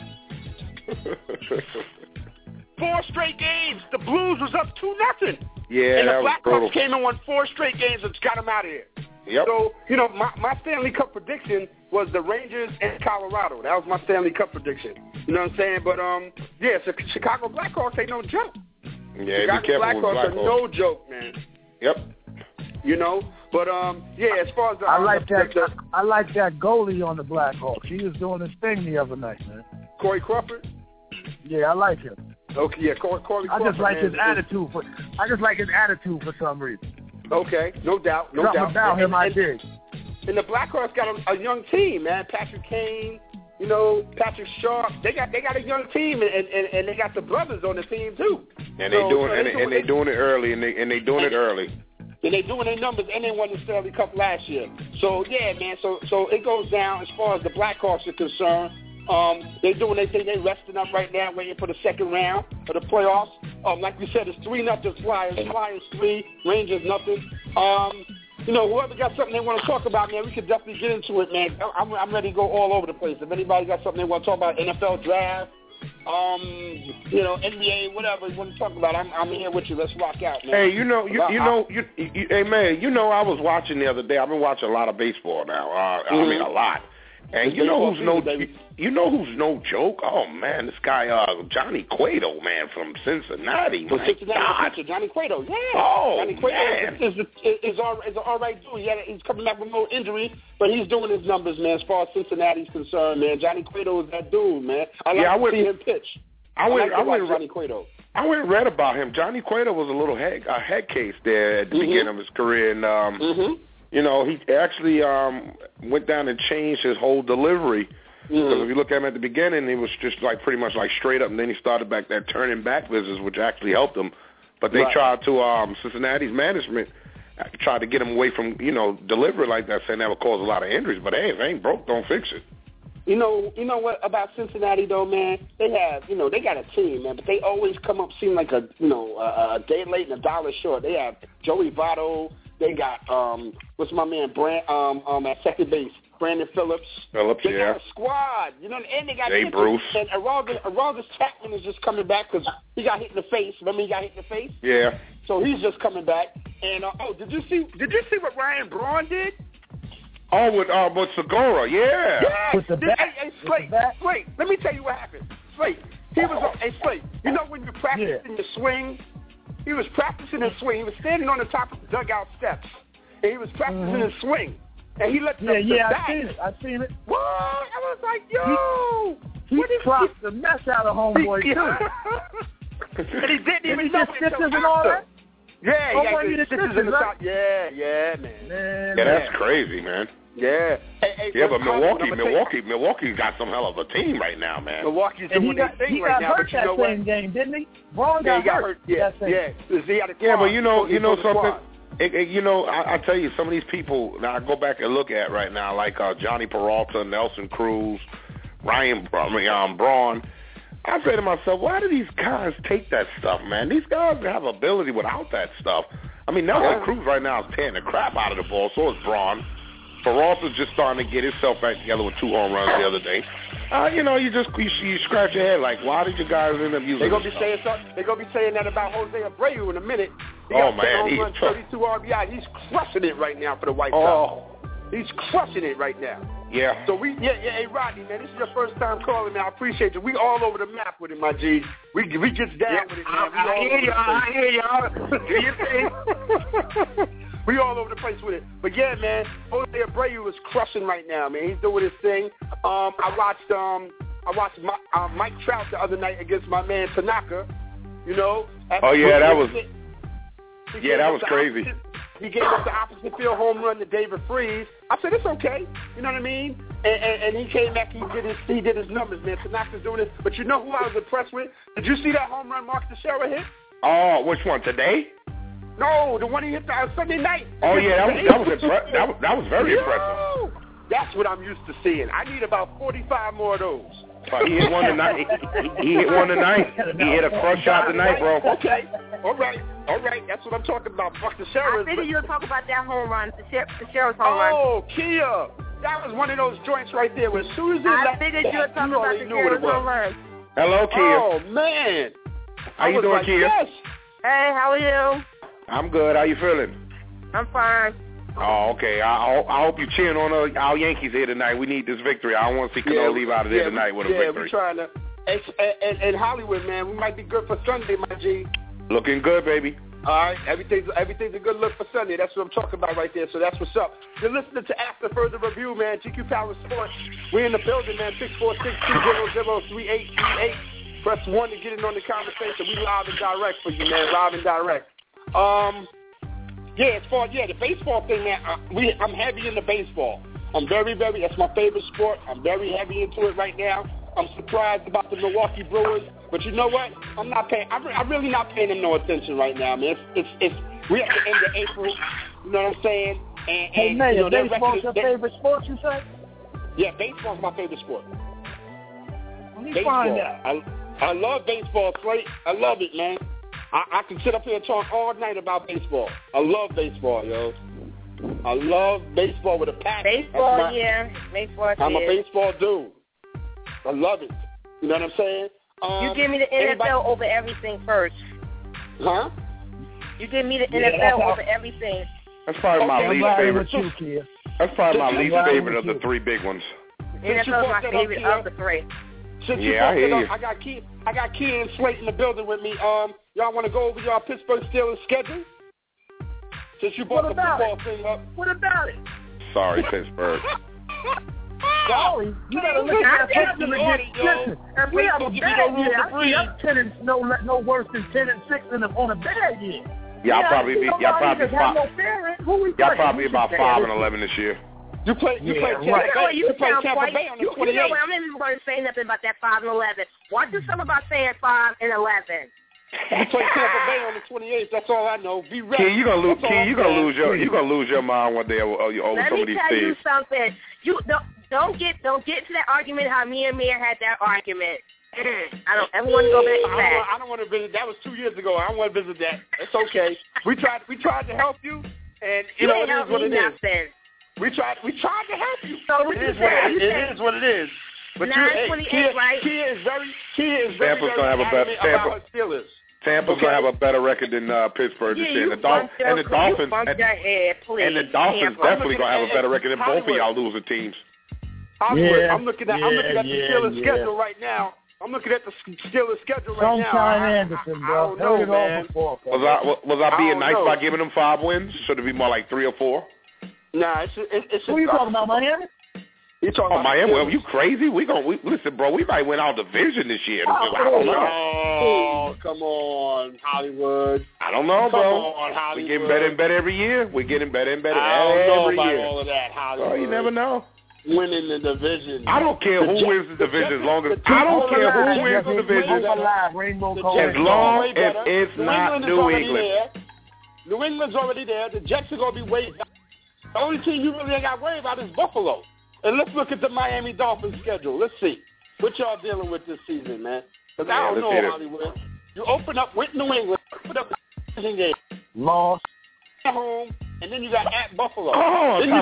4 straight games. The Blues was up 2-0. Yeah, and the Blackhawks brutal. Came and won 4 straight games and got them out of here. Yep. So, my Stanley Cup prediction was the Rangers and Colorado. That was my Stanley Cup prediction. You know what I'm saying? But, so Chicago Blackhawks ain't no joke. Yeah, Chicago be careful Blackhawks with Blackhawks. are no joke, man. Yep. But, as far as I like that goalie on the Blackhawks. He was doing his thing the other night, man. Corey Crawford? Yeah, I like him. Okay, yeah, Corey Crawford. I just like his attitude for some reason. Okay, no doubt. Something about him I dig. And the Blackhawks got a young team, man. Patrick Kane, You know, Patrick Sharp. They got a young team, and they got the brothers on the team too. And they're doing it early, and they doing it early. And they doing their numbers, and they won the Stanley Cup last year. So yeah, man. So it goes down as far as the Blackhawks are concerned. They doing their thing. They resting up right now, waiting for the second round of the playoffs. Like we said, it's 3-0 Flyers. Flyers 3, Rangers nothing. You know, whoever got something they want to talk about, man, we could definitely get into it, man. I'm ready to go all over the place. If anybody got something they want to talk about, NFL draft, you know, NBA, whatever you want to talk about, I'm here with you. Let's rock out, man. Hey, hey man, you know, I was watching the other day. I've been watching a lot of baseball now. I mean, a lot. And you know who's no joke? Oh man, this guy Johnny Cueto, man, from Cincinnati. From Cincinnati, Johnny Cueto, yeah. Oh, Johnny Cueto is all right dude. Yeah, he's coming back with no injury, but he's doing his numbers, man. As far as Cincinnati's concerned, man, Johnny Cueto is that dude, man. I like to see him pitch. I went Johnny Cueto. I went and read about him. Johnny Cueto was a little head case there at the beginning of his career, and you know, he actually went down and changed his whole delivery. Because if you look at him at the beginning, he was just like pretty much like straight up, and then he started back that turning back business, which actually helped him. But they tried to, Cincinnati's management tried to get him away from, you know, delivery like that, saying that would cause a lot of injuries. But hey, if it ain't broke, don't fix it. You know what about Cincinnati though, man? They have, you know, they got a team, man, but they always come up seem like a day late and a dollar short. They have Joey Votto. They got what's my man at second base, Brandon Phillips. They got a squad, you know, and they got Jay Bruce. And Aroldis Chapman is just coming back because he got hit in the face. Remember, he got hit in the face. Yeah. So he's just coming back. And did you see what Ryan Braun did? Oh, with Segura, yeah. With the bat. Hey, Slate, let me tell you what happened. Slate, Slate, you know when you're practicing your swing. He was practicing his swing. He was standing on the top of the dugout steps, and he was practicing his swing. And he let the bat. I seen it. What? I was like, yo. He dropped the mess out of homeboy, too. And he didn't even know it and all that? Yeah, he got stitches in the top. Yeah, man. Yeah, that's crazy, man. Yeah. But Milwaukee got some hell of a team right now, man. Milwaukee's doing their thing right now, but you know what? He got hurt that same game, didn't he? Braun got hurt. Yeah. But you know something? I tell you, some of these people now I go back and look at right now, like Johnny Peralta, Nelson Cruz, Braun. I say to myself, why do these guys take that stuff, man? These guys have ability without that stuff. I mean, Nelson Cruz right now is tearing the crap out of the ball. So is Braun. Peralta's just starting to get himself back together with 2 home runs the other day. You know, you scratch your head like, why did you guys end up using? They're gonna be saying something. They're gonna be saying that about Jose Abreu in a minute. He got he's 32 RBI. He's crushing it right now for the White Sox. He's crushing it right now. Yeah. So hey Rodney, man, this is your first time calling, man. I appreciate you. We all over the map with it, my G. We gets down with it, man. I hear you. We all over the place with it. But yeah, man, Jose Abreu is crushing right now, man. He's doing his thing. I watched Mike Trout the other night against my man Tanaka. You know. That was crazy. He gave us the opposite field home run to David Freese. I said, it's okay. You know what I mean? And he came back. He did his numbers, man. Tanaka's doing it. But you know who I was impressed with? Did you see that home run Mark Teixeira hit? Oh, which one? Today? No, the one he hit on Sunday night. Oh yeah, that was very impressive. That's what I'm used to seeing. I need about 45 more of those. He hit one tonight. He hit one tonight. He hit a crush shot tonight, bro. Okay. All right. That's what I'm talking about. Mark Teixeira. I figured you were talking about that home run, Teixeira's home run. Oh, Kia. That was one of those joints right there. As soon as I figured you were talking about Teixeira's home run. Hello, Kia. Oh, man. How you doing, Kia? Yes. Hey, how are you? I'm good. How you feeling? I'm fine. Oh, okay. I hope you're cheering on our Yankees here tonight. We need this victory. I don't want to see Cano leave out of there tonight with a victory. Yeah, we're trying to. And Hollywood, man, we might be good for Sunday, my G. Looking good, baby. All right, everything's a good look for Sunday. That's what I'm talking about right there. So that's what's up. You're listening to After Further Review, man. GQ Power Sports. We're in the building, man. 646-200-3838. Press 1 to get in on the conversation. We live and direct for you, man. Live and direct. The baseball thing, man. I'm heavy into baseball. I'm very, that's my favorite sport. I'm very heavy into it right now. I'm surprised about the Milwaukee Brewers, but you know what? I'm really not paying them no attention right now, man. It's we at the end of April. You know what I'm saying? And hey, man, you know, baseball's your favorite sport, you say? Yeah, baseball's my favorite sport. Let me find out. I love baseball, Slate. I love it, man. I can sit up here and talk all night about baseball. I love baseball, yo. I love baseball with a passion. Baseball, baseball. I'm a baseball dude. I love it. You know what I'm saying? You give me the NFL over everything first. Huh? You give me the NFL over everything. That's probably my least favorite. That's probably my least favorite of the three big ones. NFL is my favorite of the three. Since you I hear you. I got Key and Slate in the building with me. Y'all want to go over y'all Pittsburgh Steelers schedule? Since you brought the football thing up. What about it? Sorry, Pittsburgh. Sorry, you gotta look at that Pittsburgh again. Listen, if we have a bad year, I see us 10 and no worse than 10-6 on a bad year. Y'all probably about 5-11 this year. You play Tampa Bay on the 28th. You know what? I'm not even going to say nothing about that 5-11. Watch this something about saying 5-11. You play Tampa Bay on the 28th. That's all I know. Be ready. Key, you gonna lose your mind one day over some of these things. Let me tell you something. You don't get into that argument how me and Mayor had that argument. I don't ever want to go back to that. I don't want to visit. That was 2 years ago. I don't want to visit that. It's okay. We tried to help you, and you know it is what it is. We tried to help you. So it is what it is. But 928, right? Kia is very Tampa's gonna have a better Steelers. Tampa's gonna have a better record than Pittsburgh this year. And the Dolphins definitely gonna have a better record than both of y'all losing teams. Hollywood. I'm looking at the Steelers schedule right now. I'm looking at the Steelers schedule right now. Sunshine Anderson, bro. I don't know, man. Was I being nice by giving them 5 wins? Should it be more like 3 or 4? Nah, it's. Who are you talking about, Miami? You talking about Miami? Well, you crazy? Listen, bro. We might win our division this year. I don't know. Oh, come on, Hollywood. I don't know, bro. Come on, Hollywood. We're getting better and better every year. We're getting better and better every year. I don't know about year. all of that, Hollywood. Oh, you never know. Winning the division. I don't care who wins the division as long as I don't care who wins the division as long as it's not New England. New England's already there. The Jets are going to be waiting. The only team you really ain't got to worry about is Buffalo. And let's look at the Miami Dolphins schedule. Let's see what y'all dealing with this season, man. Because I don't know, Hollywood. You open up with New England, put up the division game. Loss. At home, and then you got at Buffalo. Hold on.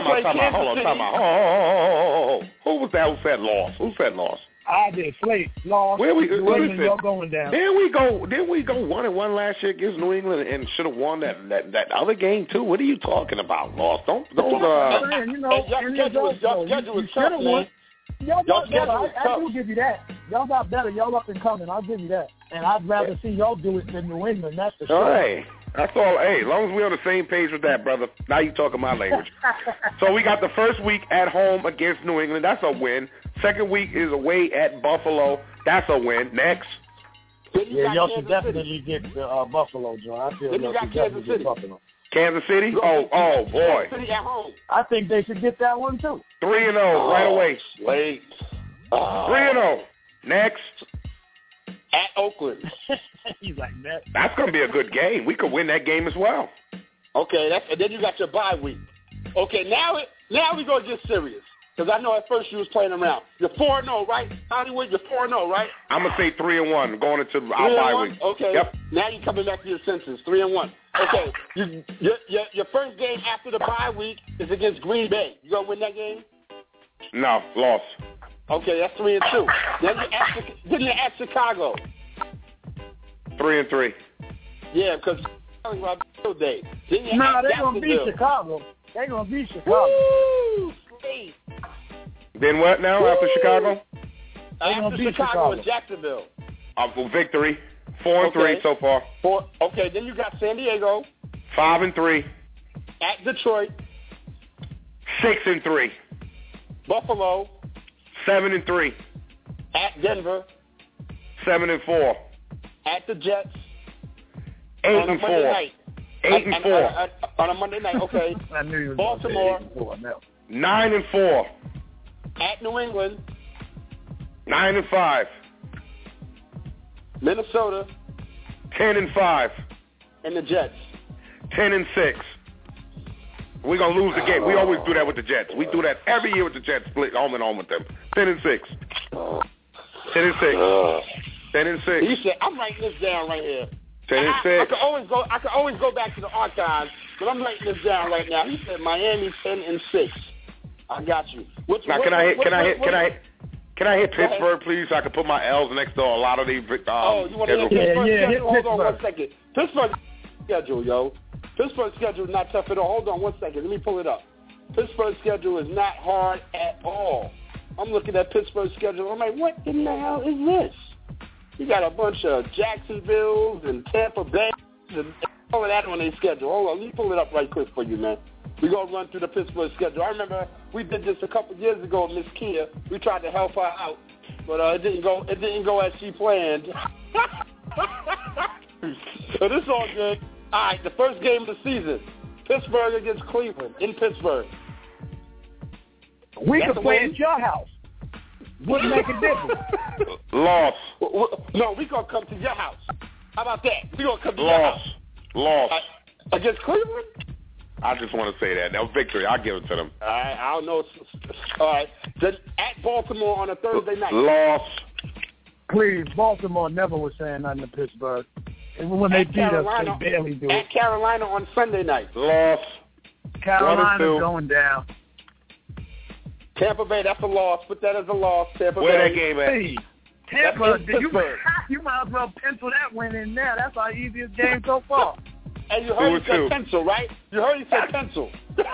Who was that who said loss? Who said loss? I did. Slate. Loss. Listen, y'all going down. Didn't we go 1-1 last year against New England and should have won that other game too? What are you talking about? Loss. Don't y'all schedule is tough, man. Y'all got better. I do give you that. Y'all got better. Y'all up and coming. I'll give you that. And I'd rather see y'all do it than New England. That's for sure. All right. That's all. Hey, as long as we're on the same page with that, brother. Now you talking my language. So we got the first week at home against New England. That's a win. Second week is away at Buffalo. That's a win. Next. Yeah, y'all should definitely get Buffalo, John. I feel y'all should definitely get Buffalo. Kansas City? Oh, boy. Kansas City at home. I think they should get that one, too. 3-0 right away. Late. 3-0. Next. At Oakland. He's like that. That's going to be a good game. We could win that game as well. Okay, and then you got your bye week. Okay, now we going to get serious. Because I know at first you was playing around. You're 4-0, right? Hollywood, you're 4-0, right? I'm going to say 3-1 going into our bye week. Okay. Yep. Now you're coming back to your senses. 3-1. Okay. Your first game after the bye week is against Green Bay. You going to win that game? No, loss. Okay, that's 3-2. Then you're at Chicago. 3-3. Yeah, because day. No, they're going to beat Chicago. They're going to beat Chicago. Woo! Sweet. Then what now after Chicago? After Chicago is Jacksonville. Victory. 4-3 so far. Okay, then you got San Diego. 5-3. At Detroit. 6-3. Buffalo. 7-3. At Denver. 7-4. At the Jets. 8-4. 8-4. On a Monday night, okay. I knew you were Baltimore. 9-4. At New England. 9-5. Minnesota. 10-5. And the Jets. 10-6. We're gonna lose the game. We always do that with the Jets. We do that every year with the Jets. Split home and home with them. 10-6. 10-6. 10-6. He said, "I'm writing this down right here." 10-6. I could always go back to the archives, but I'm writing this down right now. He said Miami 10-6. I got you. Can I hit Pittsburgh, please? So I can put my L's next to a lot of these. You want to hit Pittsburgh schedule? Hold on 1 second. Pittsburgh schedule, yo. Pittsburgh schedule is not tough at all. Hold on 1 second. Let me pull it up. Pittsburgh schedule is not hard at all. I'm looking at Pittsburgh schedule. I'm like, what in the hell is this? You got a bunch of Jacksonville's and Tampa Bay and all of that on their schedule. Hold on, let me pull it up right quick for you, man. We're going to run through the Pittsburgh schedule. I remember we did this a couple years ago, Miss Kia. We tried to help her out, but it didn't go as she planned. So this is all good. All right, the first game of the season, Pittsburgh against Cleveland in Pittsburgh. We could play at your house. Wouldn't make a difference. Loss. No, we're going to come to your house. How about that? We're going to come to your house. Loss. Against Cleveland? I just want to say that. Now, victory. I'll give it to them. All right, I don't know. All right. Then at Baltimore on a Thursday night. Loss. Please, Baltimore never was saying nothing to Pittsburgh. Even when they beat us, they barely do it. At Carolina on Sunday night. Loss. Carolina's going down. Tampa Bay, that's a loss. Put that as a loss. Tampa Where Bay. that game at? Hey, Tampa, you might as well pencil that win in there. That's our easiest game so far. And you heard he said pencil, right? You heard he said pencil.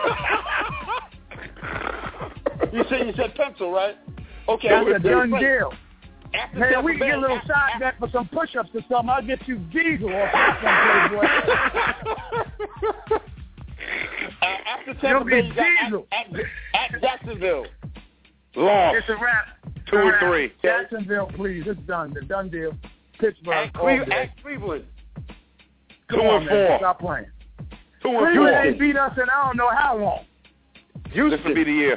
You said pencil, right? Okay. That's a done deal. Man, we can get a little side bet for some push-ups or something. I'll get you diesel off that Playboy. After Tampa Bay, you got at Jacksonville. Loss. It's a wrap. 2-3. Jacksonville, please. It's done. The done deal. Pittsburgh. At Cleveland. 2-4. Stop playing. 2-4. Cleveland ain't beat us in I don't know how long. This will be the year.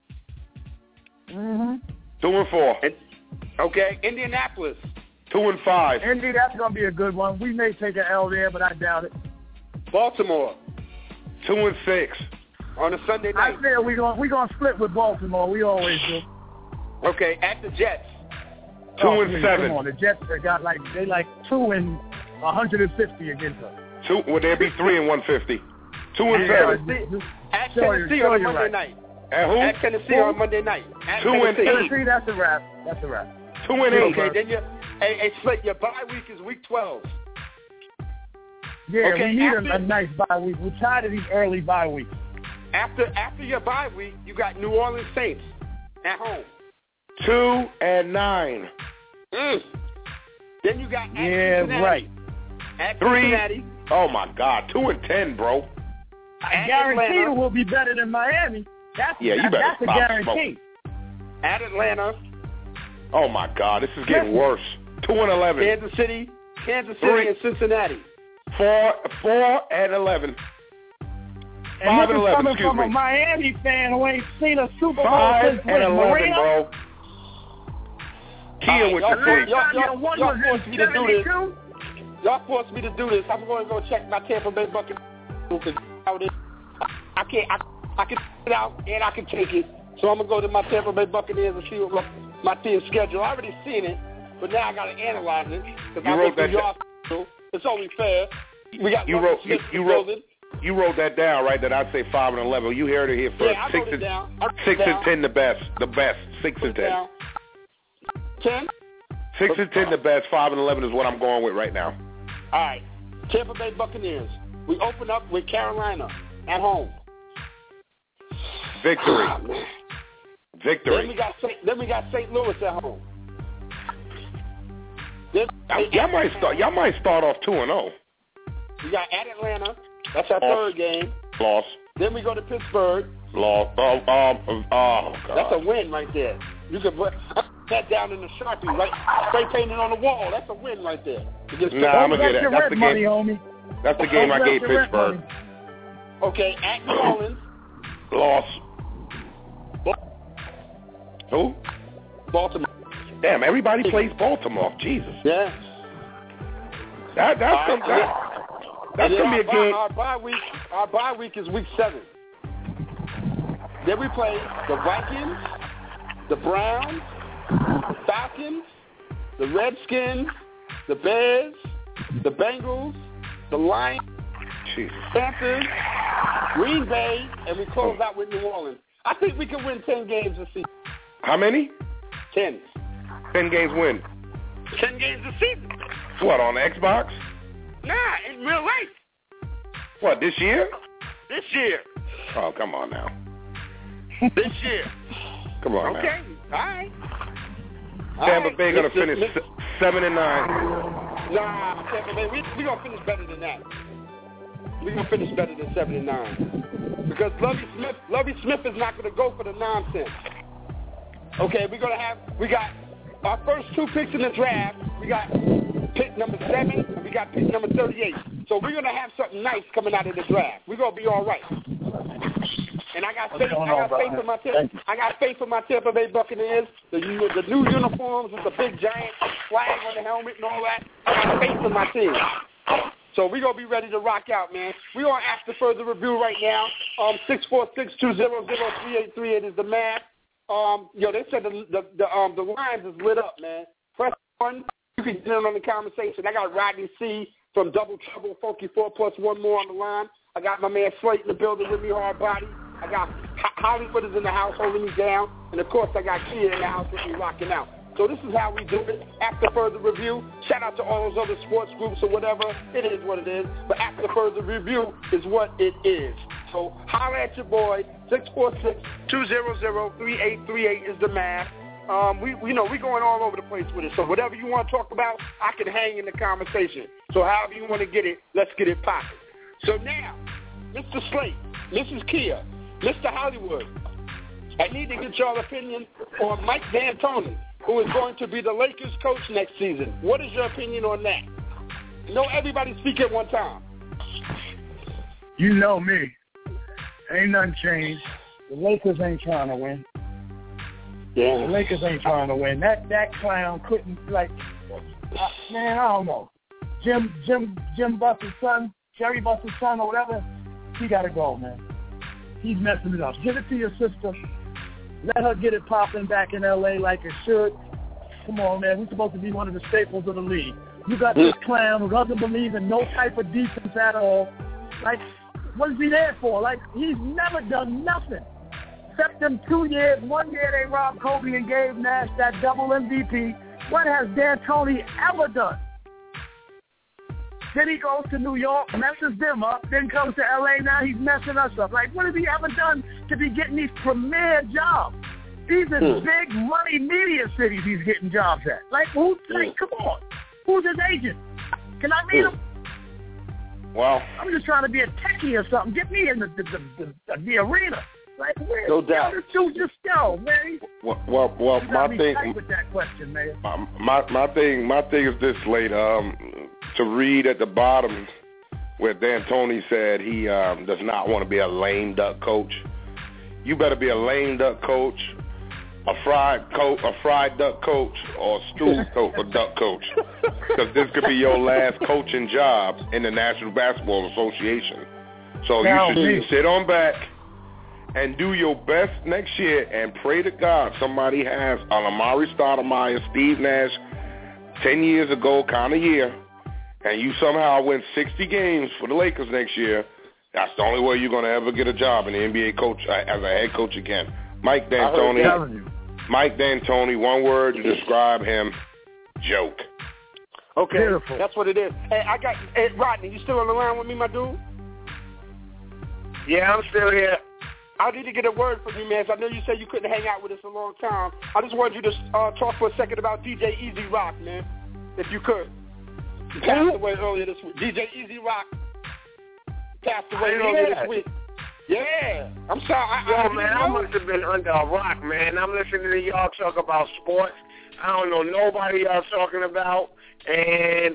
2-4. Okay, Indianapolis. 2-5. Indy, that's going to be a good one. We may take an L there, but I doubt it. Baltimore. 2-6. On a Sunday night. I feel we're gonna split with Baltimore. We always do. Okay, at the Jets. 2-7. Come on, the Jets got they 2 and 150 against us. Would there be 3 and 150? 2-7. At Tennessee on Monday night. At who? At Tennessee on Monday night. At 2-8. Tennessee, that's a wrap. 2-8. Okay, then hey, Slick, your bye week is week 12. Yeah, okay, we need a nice bye week. We're tired of these early bye weeks. After your bye week, you got New Orleans Saints at home. 2-9. Then you got at Cincinnati. Right. At 3. Cincinnati. Oh my God, 2-10, bro. I guarantee it will be better than Miami. That's a guarantee. At Atlanta. Oh my God, this is getting worse. 2-11. Kansas City, and Cincinnati. 4-11. And this is coming from a Miami fan who ain't seen a Super Bowl since 5-11, Marino. bro. Kia with the pick. Y'all forced me to do this. Y'all forced me to do this. I'm going to go check my Tampa Bay Buccaneers. I can take it out and I can take it. So I'm going to go to my Tampa Bay Buccaneers and see what my team's schedule. I already seen it, but now I got to analyze it. Because I wrote that down. It's only fair. We got you wrote that down, right? That I'd say 5-11. You heard it here first. Yeah, I wrote it down. 6-10, the best. 6-10. 10. 6-10, the best. 5-11 is what I'm going with right now. All right, Tampa Bay Buccaneers. We open up with Carolina at home. Victory. Then we got St. Louis at home. Y'all might start off 2-0. We got at Atlanta. That's our third game. Loss. Then we go to Pittsburgh. Loss. Oh God. That's a win right there. You can put that down in the Sharpie, right? Spray painted on the wall. That's a win right there. Nah, I'm gonna get that. That's the game. Homie. That's the game I gave Pittsburgh. Okay, at New Orleans. Loss. Who? Baltimore. Damn, everybody plays Baltimore. Jesus. Yeah. That's gonna be a game. Our bye week is week 7. Then we play the Vikings, the Browns, the Falcons, the Redskins, the Bears, the Bengals, the Lions, Panthers, Green Bay, and we close out with New Orleans. I think we can win 10 games this season. How many? 10. 10 games win. 10 games this season. What, on the Xbox? Nah, in real life. What, this year? This year. Oh, come on now. This year. Come on now. Okay, all right. Tampa Bay going to finish 7-9. Nah, Tampa Bay, we're going to finish better than that. We're going to finish better than 7-9. Because Lovie Smith is not going to go for the nonsense. Okay, we got our first 2 picks in the draft. We got pick number 7, and we got pick number 38. So we're going to have something nice coming out of the draft. We're going to be all right. And I got faith in my Tampa Bay Buccaneers. The new uniforms with the big giant flag on the helmet and all that. I got faith in my team. So we're going to be ready to rock out, man. We're going to ask the further review right now. 646-200-3838 is the math. They said the lines is lit up, man. Press 1. You can get in on the conversation. I got Rodney C. from Double Trouble, Funky 4 plus 1 more on the line. I got my man Slate in the building with me, Hard Body. I got Hollywood is in the house holding me down. And, of course, I got Kia in the house with me rocking out. So this is how we do it. After further review, shout out to all those other sports groups or whatever. It is what it is. But after further review is what it is. So holler at your boy. 646-200-3838 is the math. We going all over the place with it. So whatever you want to talk about, I can hang in the conversation. So however you want to get it, let's get it popping. So now, Mr. Slate, Mrs. Kia, Mr. Hollywood, I need to get your opinion on Mike D'Antoni, who is going to be the Lakers coach next season. What is your opinion on that? Everybody speak at one time. You know me. Ain't nothing changed. The Lakers ain't trying to win. Yeah. The Lakers ain't trying to win. That clown couldn't, man, I don't know. Jim Buster's son, Jerry Buster's son or whatever, he got to go, man. He's messing it up. Give it to your sister. Let her get it popping back in L.A. like it should. Come on, man. We're supposed to be one of the staples of the league. You got this clown who doesn't believe in no type of defense at all. What is he there for? He's never done nothing. Except them 2 years. 1 year they robbed Kobe and gave Nash that double MVP. What has D'Antoni ever done? Then he goes to New York, messes them up, then comes to L.A. Now he's messing us up. What has he ever done to be getting these premier jobs? These are big money media cities he's getting jobs at. Come on. Who's his agent? Can I meet him? Well, I'm just trying to be a techie or something. Get me in the arena. Where no doubt. The two just go, man. Well, my thing with that question, man. My thing is this, Slate. To read at the bottom where D'Antoni said he does not want to be a lame duck coach. You better be a lame duck coach, a fried duck coach, or a stew duck coach, because this could be your last coaching job in the National Basketball Association. So you should sit on back and do your best next year and pray to God somebody has an Amari Stoudemire, Steve Nash, 10 years ago kind of year, and you somehow win 60 games for the Lakers next year. That's the only way you're going to ever get a job in the NBA coach as a head coach again. Mike D'Antoni, one word to describe him, joke. Okay, beautiful. That's what it is. Hey, Rodney, you still on the line with me, my dude? Yeah, I'm still here. I need to get a word from you, man. I know you said you couldn't hang out with us a long time. I just wanted you to talk for a second about DJ Easy Rock, man, if you could. He passed away earlier this week. DJ Easy Rock passed away earlier this week. Yeah. I'm sorry. I must have been under a rock, man. I'm listening to y'all talk about sports. I don't know nobody y'all talking about, and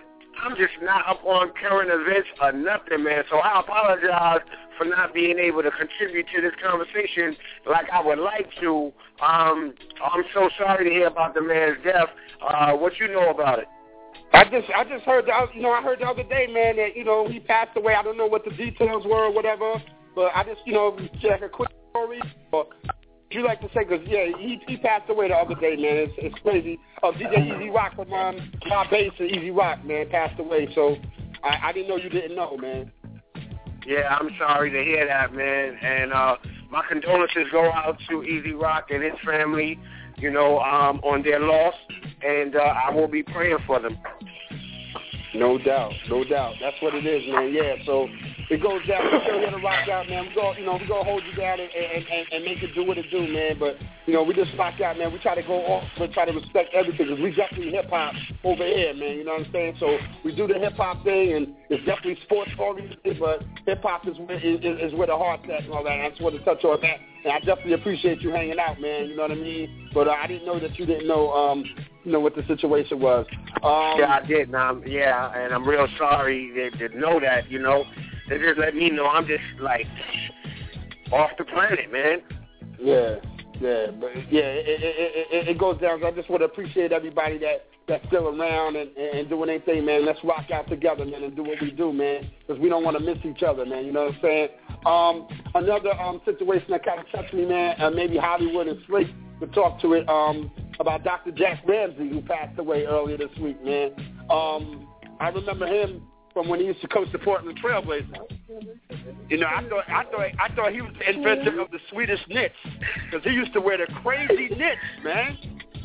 I'm just not up on current events or nothing, man. So I apologize for not being able to contribute to this conversation like I would like to. I'm so sorry to hear about the man's death. What you know about it? I just heard I heard the other day, man, that he passed away. I don't know what the details were or whatever, but I just check a quick story. Or you like to say, because he passed away the other day, man. It's crazy. DJ Easy Rock from my base and Easy Rock, man, passed away. So I didn't know you didn't know, man. Yeah, I'm sorry to hear that, man. And my condolences go out to Easy Rock and his family, on their loss. And I will be praying for them. No doubt. That's what it is, man. Yeah, so it goes down. We're still here to rock out, man. We're gonna hold you down and make it do what it do, man. But we just rock out, man. We try to go off, but try to respect everything, because we definitely hip hop over here, man. You know what I'm saying? So we do the hip hop thing, and it's definitely sports oriented, but hip hop is where the heart's at and all that. I just want to touch on that, and I definitely appreciate you hanging out, man. You know what I mean? But I didn't know that you didn't know. What the situation was. Yeah, I did. And I'm real sorry to know that. They just let me know I'm just like off the planet, man. Yeah, but it goes down. So I just want to appreciate everybody that's still around and doing anything, man. Let's rock out together, man, and do what we do, man, because we don't want to miss each other, man. You know what I'm saying? Another situation that kind of touched me, man. Maybe Hollywood and Slate could talk to it. About Dr. Jack Ramsey, who passed away earlier this week, man. I remember him from when he used to coach the Portland Trailblazers. I thought he was the inventor of the Swedish knits, because he used to wear the crazy knits, man.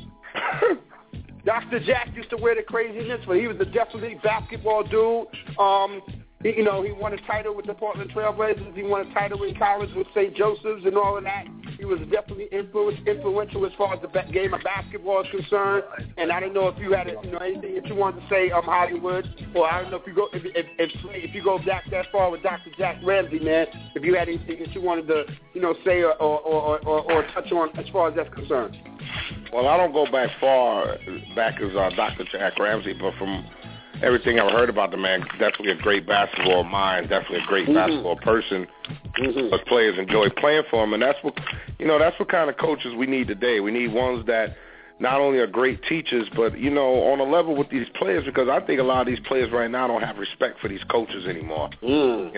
Dr. Jack used to wear the crazy knits, but he was a definitely basketball dude. He won a title with the Portland Trailblazers. He won a title in college with St. Joseph's and all of that. He was definitely influential as far as the game of basketball is concerned. And I don't know if you had anything that you wanted to say, Hollywood, or I don't know if you go back that far with Dr. Jack Ramsey, man. If you had anything that you wanted to say or touch on as far as that's concerned. Well, I don't go back far back as Dr. Jack Ramsey, but from everything I've heard about the man, definitely a great basketball mind, definitely a great basketball person. But players enjoy playing for him, and that's what kind of coaches we need today. We need ones that not only are great teachers, but on a level with these players, because I think a lot of these players right now don't have respect for these coaches anymore. And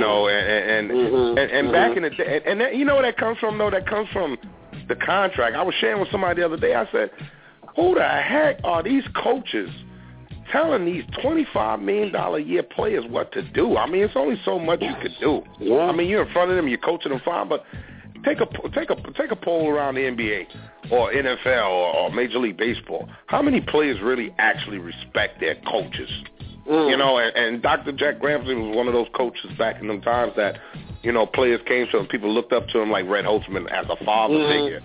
back in the day, and that, where that comes from? No, that comes from the contract. I was sharing with somebody the other day. I said, who the heck are these coaches telling these $25 million a year players what to do? I mean, it's only so much you could do. Yeah. I mean, you're in front of them, you're coaching them fine, but take a poll around the NBA or NFL or Major League Baseball. How many players really actually respect their coaches? And Dr. Jack Ramsey was one of those coaches back in them times that, players came to him, people looked up to him like Red Holtzman as a father figure.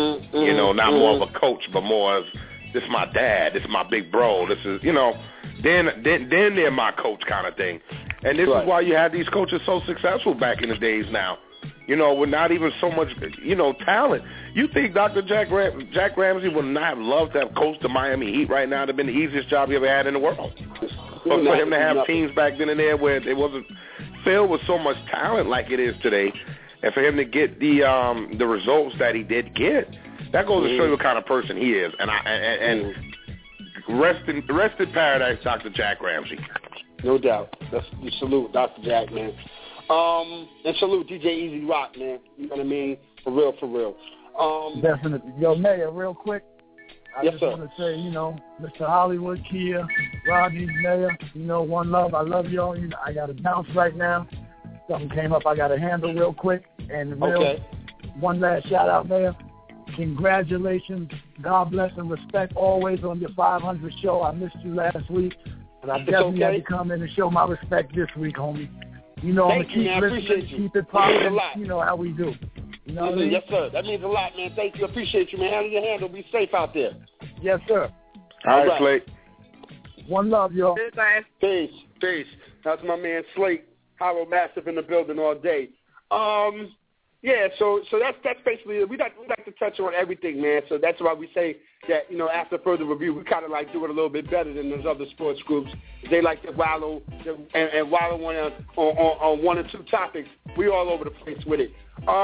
Not more of a coach, but more as, this is my dad, this is my big bro, this is, then they're my coach kind of thing. And this is why you had these coaches so successful back in the days now. With not even so much, talent. You think Dr. Jack Ramsey would not have loved to have coached the Miami Heat right now? It would have been the easiest job he ever had in the world. But for him to have teams back then and there where it wasn't filled with so much talent like it is today, and for him to get the results that he did get, that goes to show you what kind of person he is. And rest in paradise, Dr. Jack Ramsey. No doubt. You salute Dr. Jack, man. And salute DJ Easy Rock, man. You know what I mean? For real. Definitely. Yo, Mayor, real quick. I just want to say, Mr. Hollywood, Kia, Rodney, Mayor, one love. I love y'all. I got to bounce right now. Something came up I got to handle real quick. And one last shout out, Mayor. Congratulations. God bless and respect always on your 500 show. I missed you last week, but I definitely had to come in and show my respect this week, homie. I'm going to keep listening, keep it popping. You know how we do. You know what I mean? Yes, sir. That means a lot, man. Thank you. Appreciate you, man. Handle your handle. Be safe out there. Yes, sir. All right, Slate. One love, y'all. Peace. That's my man, Slate. Harold Massive in the building all day. Yeah, so that's basically we like to touch on everything, man. So that's why we say that, you know, after further review, we kind of like do it a little bit better than those other sports groups. They like to wallow and wallow on one or two topics. We all over the place with it.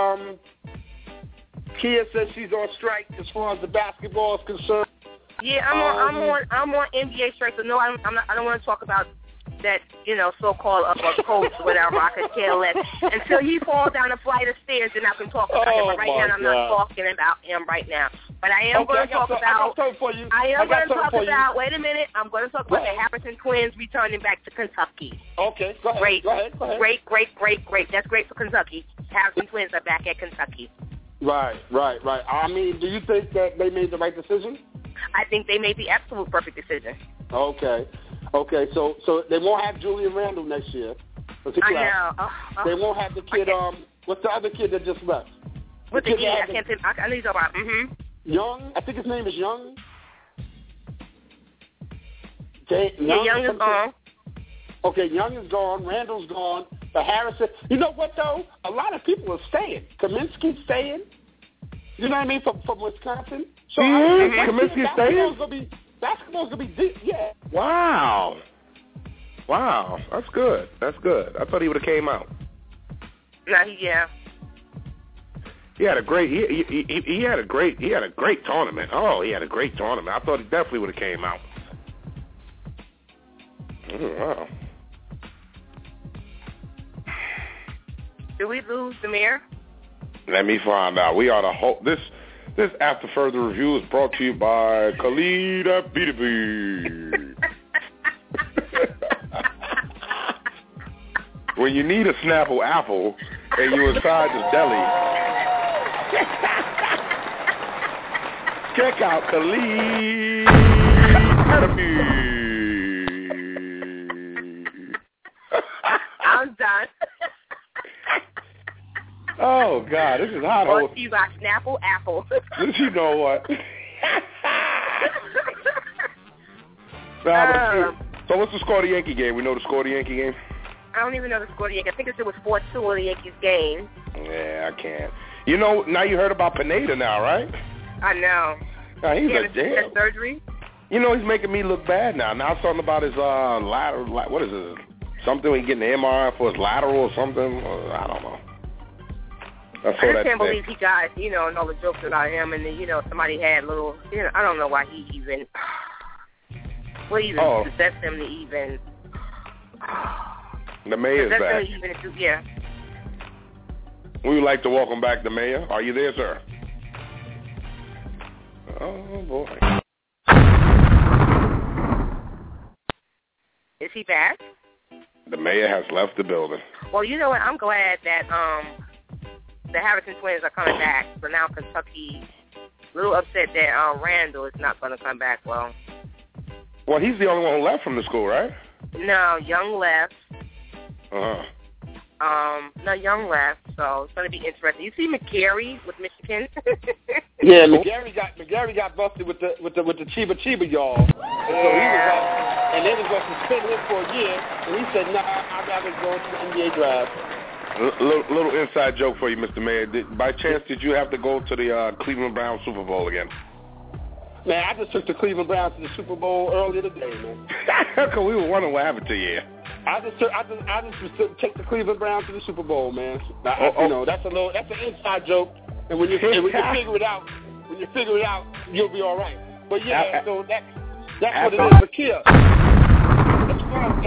Kia says she's on strike as far as the basketball is concerned. Yeah, I'm on NBA strike. So no, I don't want to talk about that, you know, so-called coach, whatever. I could care less. Until he falls down a flight of stairs, then I can talk about him. But right now, I'm not talking about him right now. But I am going to talk about. Wait a minute. I'm going to talk about the Harrison twins returning back to Kentucky. Okay, go ahead. Go ahead. Great. That's great for Kentucky. Harrison twins are back at Kentucky. Right. I mean, do you think that they made the right decision? I think they made the absolute perfect decision. Okay, so they won't have Julian Randle next year. I know. They won't have the kid. What's the other kid that just left? What's the kid? I can't think. I know you're talking about. Young. I think his name is Young. Young is gone. Okay, Young is gone. Randall's gone. But Harrison. You know what though? A lot of people are staying. Kaminsky's staying. You know what I mean? From Wisconsin. So Kaminsky's staying. Basketball's gonna be deep, yeah. Wow, that's good. I thought he would have came out. Yeah. He had a great. He had a great tournament. Oh, he had a great tournament. I thought he definitely would have came out. Oh, wow. Did we lose the mayor? Let me find out. We ought to hope this. This After Further Review is brought to you by Khalid at B2B. When you need a Snapple apple and you're inside the deli, check out Khalid at B2B. I'm done. Oh, God, this is hot. Or you got Snapple apple. You know what? So what's the score of the Yankee game? We know the score of the Yankee game? I don't even know the score of the Yankees. I think it was 4-2 in the Yankees game. Yeah, I can't. You know, now you heard about Pineda now, right? I know. Now, he's a damn. Surgery? You know, he's making me look bad now. Now it's talking about his lateral, what is it? Something he's getting an MRI for his lateral or something? I don't know. I just can't believe he got, you know, and all the jokes about him, and then, you know, somebody had little, you know, I don't know why he even, possessed him to even. The mayor's back. Yeah. We would like to welcome back the mayor. Are you there, sir? Oh, boy. Is he back? The mayor has left the building. Well, you know what? I'm glad that the Harrison twins are coming back. So now Kentucky, a little upset that Randall is not going to come back. Well, he's the only one who left from the school, right? No, Young left. Uh-huh. No, Young left, so it's going to be interesting. You see McGarry with Michigan? Yeah, McGarry got busted with the Chiba y'all. And so he was out, and they was going to suspend him for a year, and he said, "Nah, I'd rather go to the NBA draft." Little inside joke for you, Mr. Mayor. By chance, did you have to go to the Cleveland Browns Super Bowl again? Man, I just took the Cleveland Browns to the Super Bowl earlier today, man. Because we were wondering what happened to you. I just take the Cleveland Browns to the Super Bowl, man. You know, that's an inside joke, and when you figure it out, you'll be all right. But yeah, so that's what it is for Kia. That's fun.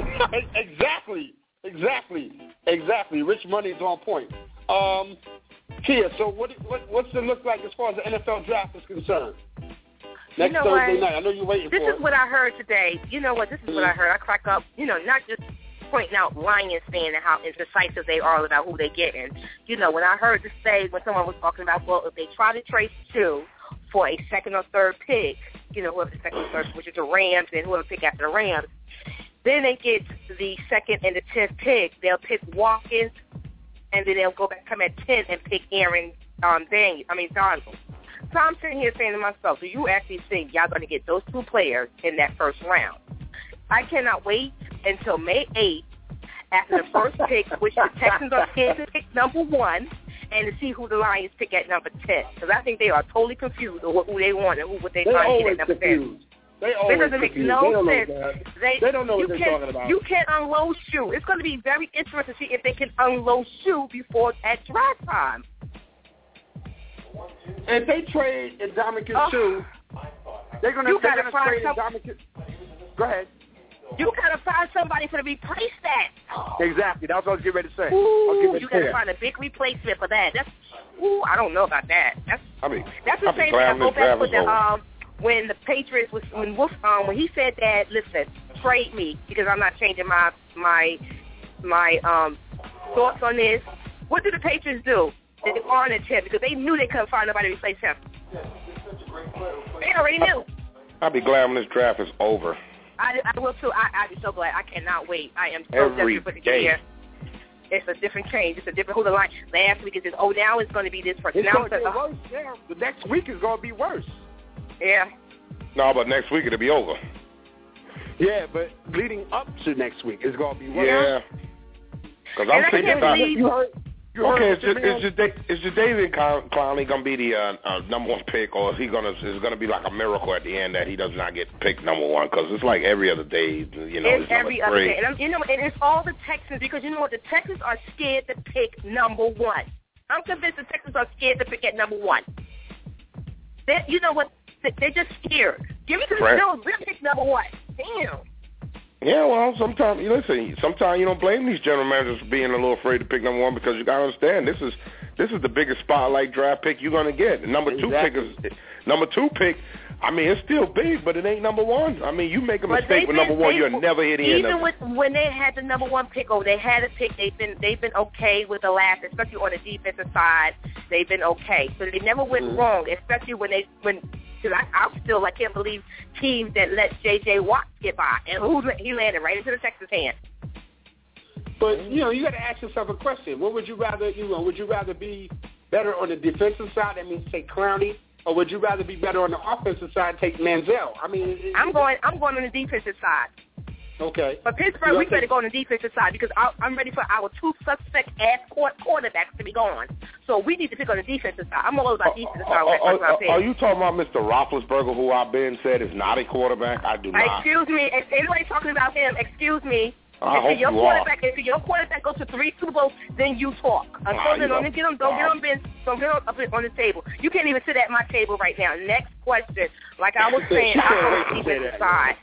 Exactly. Rich Money's on point. Kia, so what's it look like as far as the NFL draft is concerned? Next Thursday night. I know you're waiting for it. This is what I heard today. You know what? This is what I heard. I crack up, you know, not just pointing out Lions fan and how indecisive they are about who they get in. You know, when I heard this say, when someone was talking about, well, if they try to trade 2 for a second or third pick, you know, whoever the second or third, which is the Rams, and whoever pick after the Rams, then they get the 2nd and the 10th pick. They'll pick Watkins, and then they'll go back, come at 10 and pick Donald. So I'm sitting here saying to myself, do you actually think y'all going to get those 2 players in that first round? I cannot wait until May 8th after the first pick, which the Texans are scared to pick number 1, and to see who the Lions pick at number 10. Because I think they are totally confused on who they want and what they're trying to get at number 10. It doesn't make no sense. They don't know what they're talking about. You can't unload Shoe. It's going to be very interesting to see if they can unload Shoe before at draft time. And if they trade Ndamukong Suh, they're going to trade Ndamukong. Go ahead. You got to find somebody to replace that. Exactly. That's what I was getting ready to say. Ooh, you got to find a big replacement for that. I don't know about that. That's the same thing I go back with when the Patriots when he said that, listen, trade me because I'm not changing my thoughts on this. What did the Patriots do? They honored him because they knew they couldn't find nobody to replace him. They already knew. I'll be glad when this draft is over. I will too. I'll be so glad. I cannot wait. I am so desperate for the year. It's a different change. It's a different who the line. Last week it says, now it's going to be this person. It's going to be worse. Yeah. The next week is going to be worse. Yeah. No, but next week it'll be over. Yeah, but leading up to next week it's going to be worse. Yeah. Because I'm thinking about it. Okay, is Jadeveon Clowney going to be the number one pick, or is it going to be like a miracle at the end that he does not get picked number one? Because it's like every other day, it's every other day. And it's all the Texans because you know what? The Texans are scared to pick number one. I'm convinced the Texans are scared to pick at number one. You know what? They're just scared. Give me to the Bills. We'll pick number one. Damn. Yeah, well, sometimes you don't blame these general managers for being a little afraid to pick number one because you got to understand this is the biggest spotlight draft pick you're going to get. The number two pick. I mean, it's still big, but it ain't number one. I mean, you make a mistake with number one, you'll never hit the end of it. Even when they had the number one pick, they had a pick. They've been okay with the last, especially on the defensive side. They've been okay, so they never went wrong. Especially when. Because I can't believe teams that let J.J. Watt get by. And he landed right into the Texas hand. But, you got to ask yourself a question. What would you rather, would you rather be better on the defensive side, that means take Clowney, or would you rather be better on the offensive side, take Manziel? I mean, I'm going on the defensive side. Okay. But Pittsburgh, we better go on the defensive side because I'm ready for our two suspect-ass quarterbacks to be gone. So we need to pick on the defensive side. I'm all about defensive side. Are you talking about Mr. Roethlisberger, who I've been said is not a quarterback? I do not. Excuse me. If anybody's talking about him, excuse me. If your quarterback goes to 3 Super Bowls, then you talk. Until then, don't get up on the table. You can't even sit at my table right now. Next question. Like I was saying, I go to the defensive side.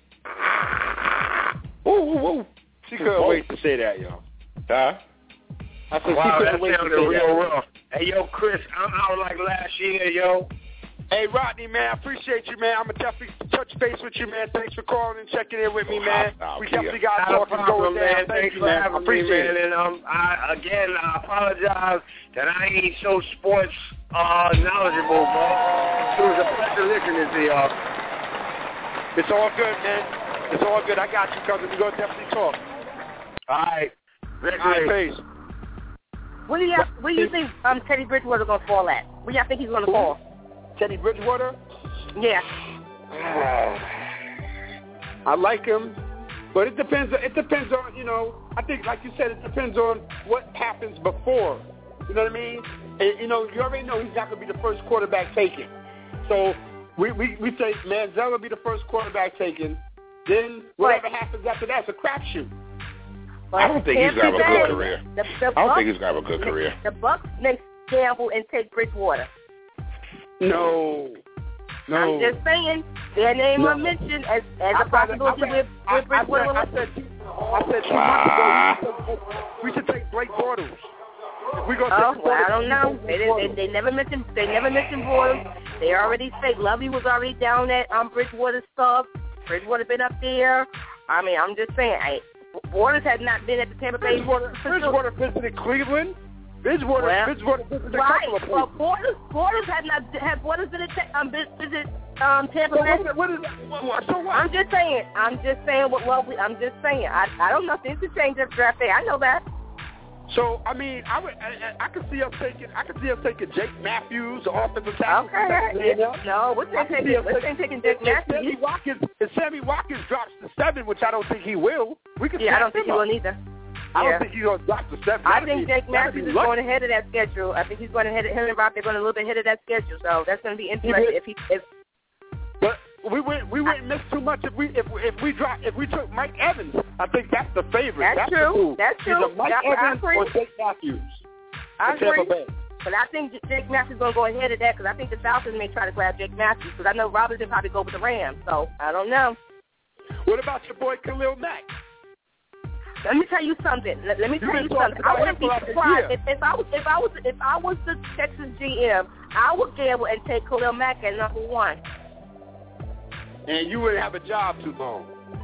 Ooh. She couldn't wait to say that, yo. Huh? I said she couldn't wait to say real rough. Hey, yo, Chris, I'm out like last year, yo. Hey, Rodney, man, I appreciate you, man. I'm going to definitely touch base with you, man. Thanks for calling and checking in with me, man. We definitely got to talk and go down. Thanks for having me, man. And I apologize that I ain't so sports knowledgeable, but it was a pleasure listening to y'all. It's all good, man. It's all good. I got you, cousin. We're going to definitely talk. All right. Peace. What do you think Teddy Bridgewater going to fall at? Where y'all think he's going to fall? Teddy Bridgewater? Yeah. I like him, but it depends on, I think, like you said, it depends on what happens before. You know what I mean? And, you already know he's not going to be the first quarterback taken. So we say Manziel will be the first quarterback taken. Then whatever happens after that, it's a crapshoot. I don't think he's going to have a good career. I don't think he's going to have a good career. The Bucs may gamble and take Bridgewater. No. I'm just saying their name was mentioned as a possibility with Bridgewater. I said 2 months ago we should take Blake Bortles. I don't know. They never mentioned Bortles. They already said Lovey was already down at Bridgewater stuff. Bridgewater been up there. I mean, I'm just saying. Bortles had not been at the Tampa Bay. Bridgewater visited Cleveland. Bridgewater visited a couple of places. Well, Bortles had Bortles been at visit Tampa Bay. So what? I'm just saying. I'm just saying. I don't know. Things could change after draft day. I know that. So I mean, I could see us taking Jake Matthews, the offensive tackle. Okay. No, we're taking Jake Matthews. If Sammy Watkins drops to 7, which I don't think he will, we can. Yeah, I don't think he will either. I don't think he's going to drop to 7. I think Jake Matthews is going ahead of that schedule. I think he's going ahead of him and Rob. They're going a little bit ahead of that schedule. So that's going to be interesting But we wouldn't miss too much if we took Mike Evans. I think that's the favorite. That's true. That's true. Either Mike Evans or Jake Matthews. I agree. But I think Jake Matthews is going to go ahead of that because I think the Falcons may try to grab Jake Matthews because I know Robinson probably go with the Rams. So I don't know. What about your boy Khalil Mack? Let me tell you something. Let me tell you something. I wouldn't be surprised if I was the Texas GM. I would gamble and take Khalil Mack at number 1. And you wouldn't have a job too long.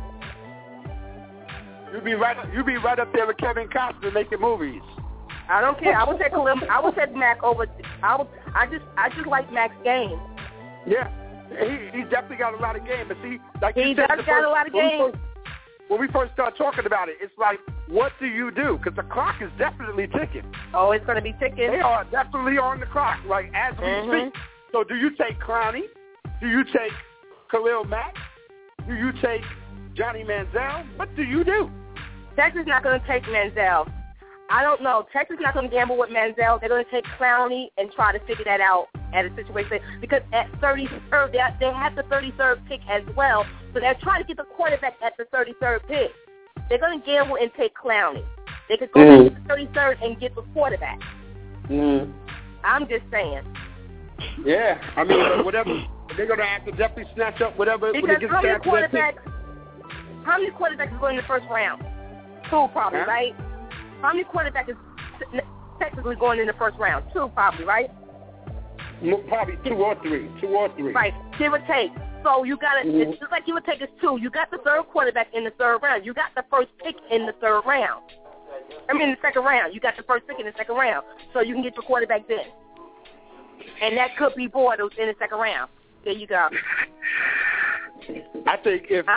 You'd be right up there with Kevin Costner making movies. I don't care. I would take Mack over. I just like Mack's game. Yeah, he's definitely got a lot of game. But see, like he does got a lot of game. When we first started talking about it, it's like, what do you do? Because the clock is definitely ticking. Oh, it's going to be ticking. They are definitely on the clock, like as we speak. So do you take Clowney? Do you take Khalil Mack? Do you take Johnny Manziel? What do you do? Texas not going to take Manziel. I don't know. Texas not going to gamble with Manziel. They're going to take Clowney and try to figure that out at a situation. Because at 33rd, they have the 33rd pick as well. So they're trying to get the quarterback at the 33rd pick. They're going to gamble and take Clowney. They could go to the 33rd and get the quarterback. I'm just saying. Yeah. I mean, whatever. They're going to have to definitely snatch up whatever. Because how many quarterbacks is going in the first round? 2 probably, right? How many quarterbacks is technically going in the first round? 2 probably, right? Probably 2 or 3. 2 or 3. Right, give or take. So you got it. It's just like give or take is 2. You got the 3rd quarterback in the 3rd round. You got the first pick in the 3rd round. I mean, in the 2nd round. You got the first pick in the 2nd round. So you can get your quarterback then. And that could be Bortles in the 2nd round. There you go. I think if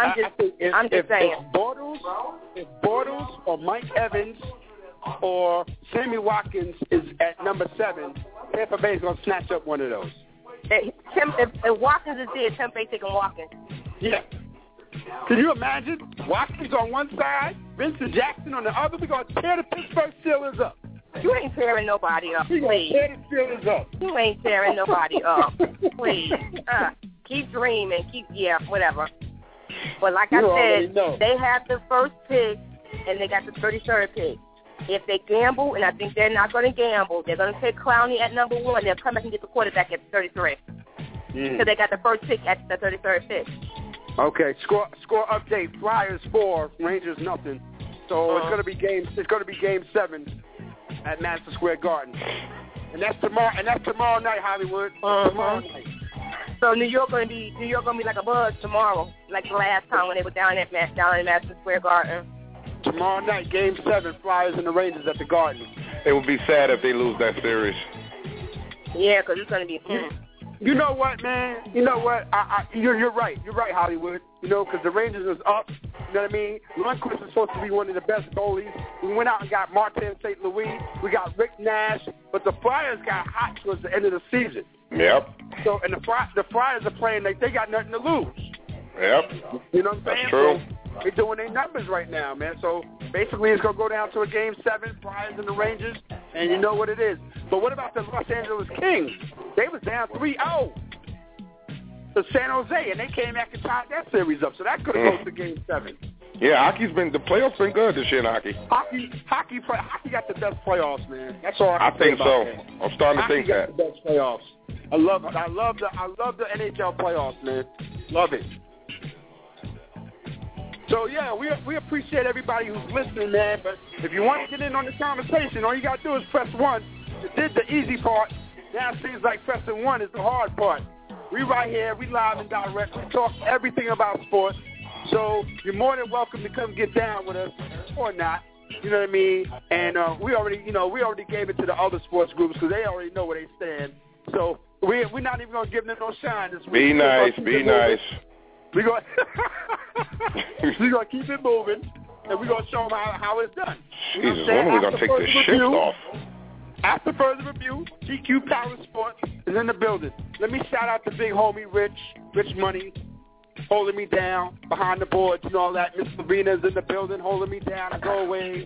Bortles or Mike Evans or Sammy Watkins is at number 7, Tampa Bay is going to snatch up one of those. If Watkins is there, Tampa Bay taking Watkins. Yeah. Can you imagine? Watkins on one side, Vincent Jackson on the other. We're going to tear the Pittsburgh Steelers up. You ain't tearing nobody up, please. We're going to tear the Steelers up. You ain't tearing nobody up, please. Keep dreaming. Whatever. But like I said, they have the first pick, and they got the 33rd pick. If they gamble, and I think they're not going to gamble, they're going to take Clowney at number 1. They'll come back and get the quarterback at 33. So they got the first pick at the 33rd pick. Okay, score update. Flyers 4, Rangers nothing. So it's going to be game 7 at Madison Square Garden, and that's tomorrow night, Hollywood. Tomorrow night. So New York gonna be like a buzz tomorrow, like the last time when they were down in Madison Square Garden. Tomorrow night, game 7, Flyers and the Rangers at the Garden. It would be sad if they lose that series. Yeah, because it's gonna be. You know what, man? You know what? You're right. You're right, Hollywood. You know, because the Rangers is up. You know what I mean? Lundqvist is supposed to be one of the best goalies. We went out and got Martin St. Louis. We got Rick Nash. But the Flyers got hot towards the end of the season. Yep. So, and the Flyers are playing like they got nothing to lose. Yep. You know what I'm saying? That's true. So they're doing their numbers right now, man. So basically it's going to go down to a game 7, Flyers and the Rangers, and you know what it is. But what about the Los Angeles Kings? They was down 3-0 to San Jose, and they came back and tied that series up. So that could have gone to game 7. Yeah, the playoffs been good this year in hockey. Hockey got the best playoffs, man. That's all I can think say so. about that. I'm starting to think that. Hockey got the best playoffs. I love the NHL playoffs, man. Love it. So yeah, we appreciate everybody who's listening, man. But if you want to get in on the conversation, all you gotta do is press 1. You did the easy part. Now it seems like pressing 1 is the hard part. We right here, we live and direct. We talk everything about sports. So you're more than welcome to come get down with us or not. You know what I mean? And we already gave it to the other sports groups because they already know where they stand. So we're not even gonna give them no shine this week. Be nice. We're going to keep it moving, and we're going to show them how it's done. Jesus, when are we going to take this shift off? After further review, GQ Power Sports is in the building. Let me shout out the big homie, Rich Money, holding me down behind the boards and all that. Miss Lavina's in the building, holding me down as always.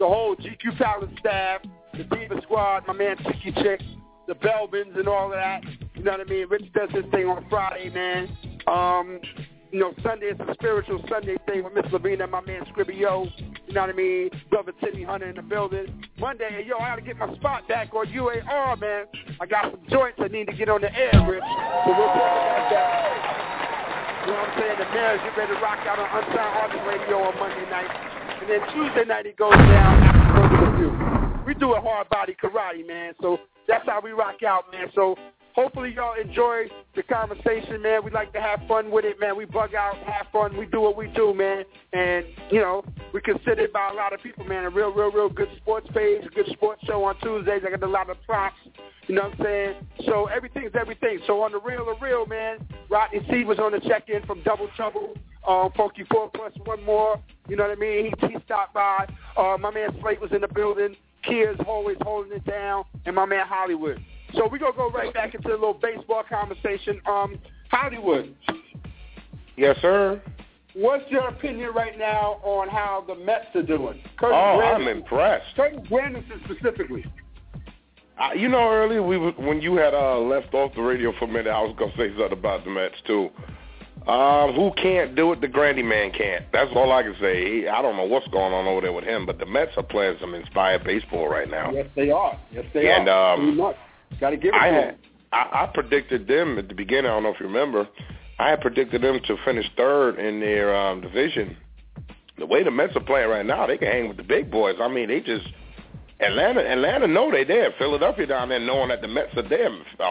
the whole GQ Palace staff, the Diva Squad, my man Chicky Chick, the Belvins and all of that. You know what I mean? Rich does his thing on Friday, man. Sunday is a spiritual Sunday thing with Miss Lavina and my man Scribbio. You know what I mean? Brother Timmy Hunter in the building. Monday, I got to get my spot back on UAR, man. I got some joints I need to get on the air, Rich. So we'll talk about that. You know what I'm saying? The Mayor's get ready to rock out on Unsigned Artist Radio on Monday night. And then Tuesday night it goes down after the review. We do a hard body karate, man. So that's how we rock out, man. So hopefully y'all enjoy the conversation, man. We like to have fun with it, man. We bug out, have fun. We do what we do, man. And, we're considered by a lot of people, man, a real good sports page, a good sports show on Tuesdays. I got a lot of props, you know what I'm saying? So everything's everything. So on the real, man, Rodney C was on the check-in from Double Trouble. Funky 4 plus one more, you know what I mean? He stopped by. My man Slate was in the building. Kia's always holding it down. And my man Hollywood. So we're going to go right back into a little baseball conversation. Hollywood. Yes, sir. What's your opinion right now on how the Mets are doing? I'm impressed. Curtis Granderson specifically. Earlier when you had left off the radio for a minute, I was going to say something about the Mets, too. Who can't do it? The Grandy man can't. That's all I can say. I don't know what's going on over there with him, but the Mets are playing some inspired baseball right now. Yes, they are. And, got to give it to them. I predicted them at the beginning. I don't know if you remember. I had predicted them to finish third in their division. The way the Mets are playing right now, they can hang with the big boys. I mean, they just Atlanta know they're there. Philadelphia down there knowing that the Mets are there.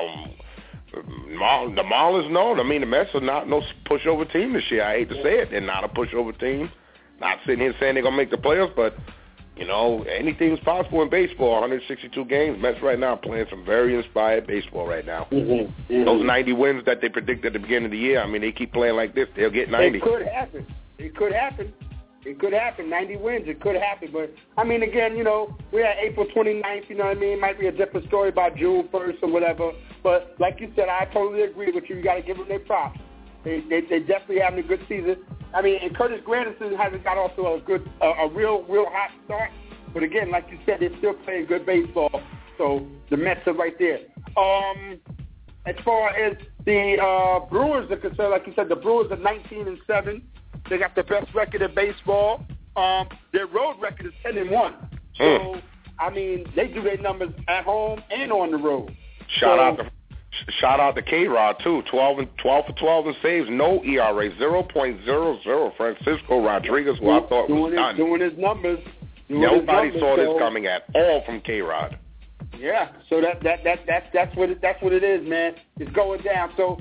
The Marlins know. I mean, the Mets are not no pushover team this year. I hate to say it. They're not a pushover team. Not sitting here saying they're going to make the playoffs, but anything's possible in baseball. 162 games. Mets right now playing some very inspired baseball right now. Mm-hmm. Those 90 wins that they predicted at the beginning of the year, I mean, they keep playing like this, they'll get 90. It could happen. 90 wins. It could happen. But, I mean, again, we're at April 29th, you know what I mean? It might be a different story by June 1st or whatever. But, like you said, I totally agree with you. You got to give them their props. They definitely having a good season. I mean, and Curtis Granderson hasn't got also a real hot start. But again, like you said, they're still playing good baseball. So the Mets are right there. As far as the Brewers are concerned, like you said, the Brewers are 19-7. They got the best record in baseball. Their road record is 10-1. So I mean, they do their numbers at home and on the road. Shout out to K-Rod, too. 12 for 12 in saves, no ERA, 0.00. Francisco Rodriguez, who I thought was done. Doing his numbers. Nobody saw this coming at all from K-Rod. Yeah, so that's what it is, man. It's going down. So,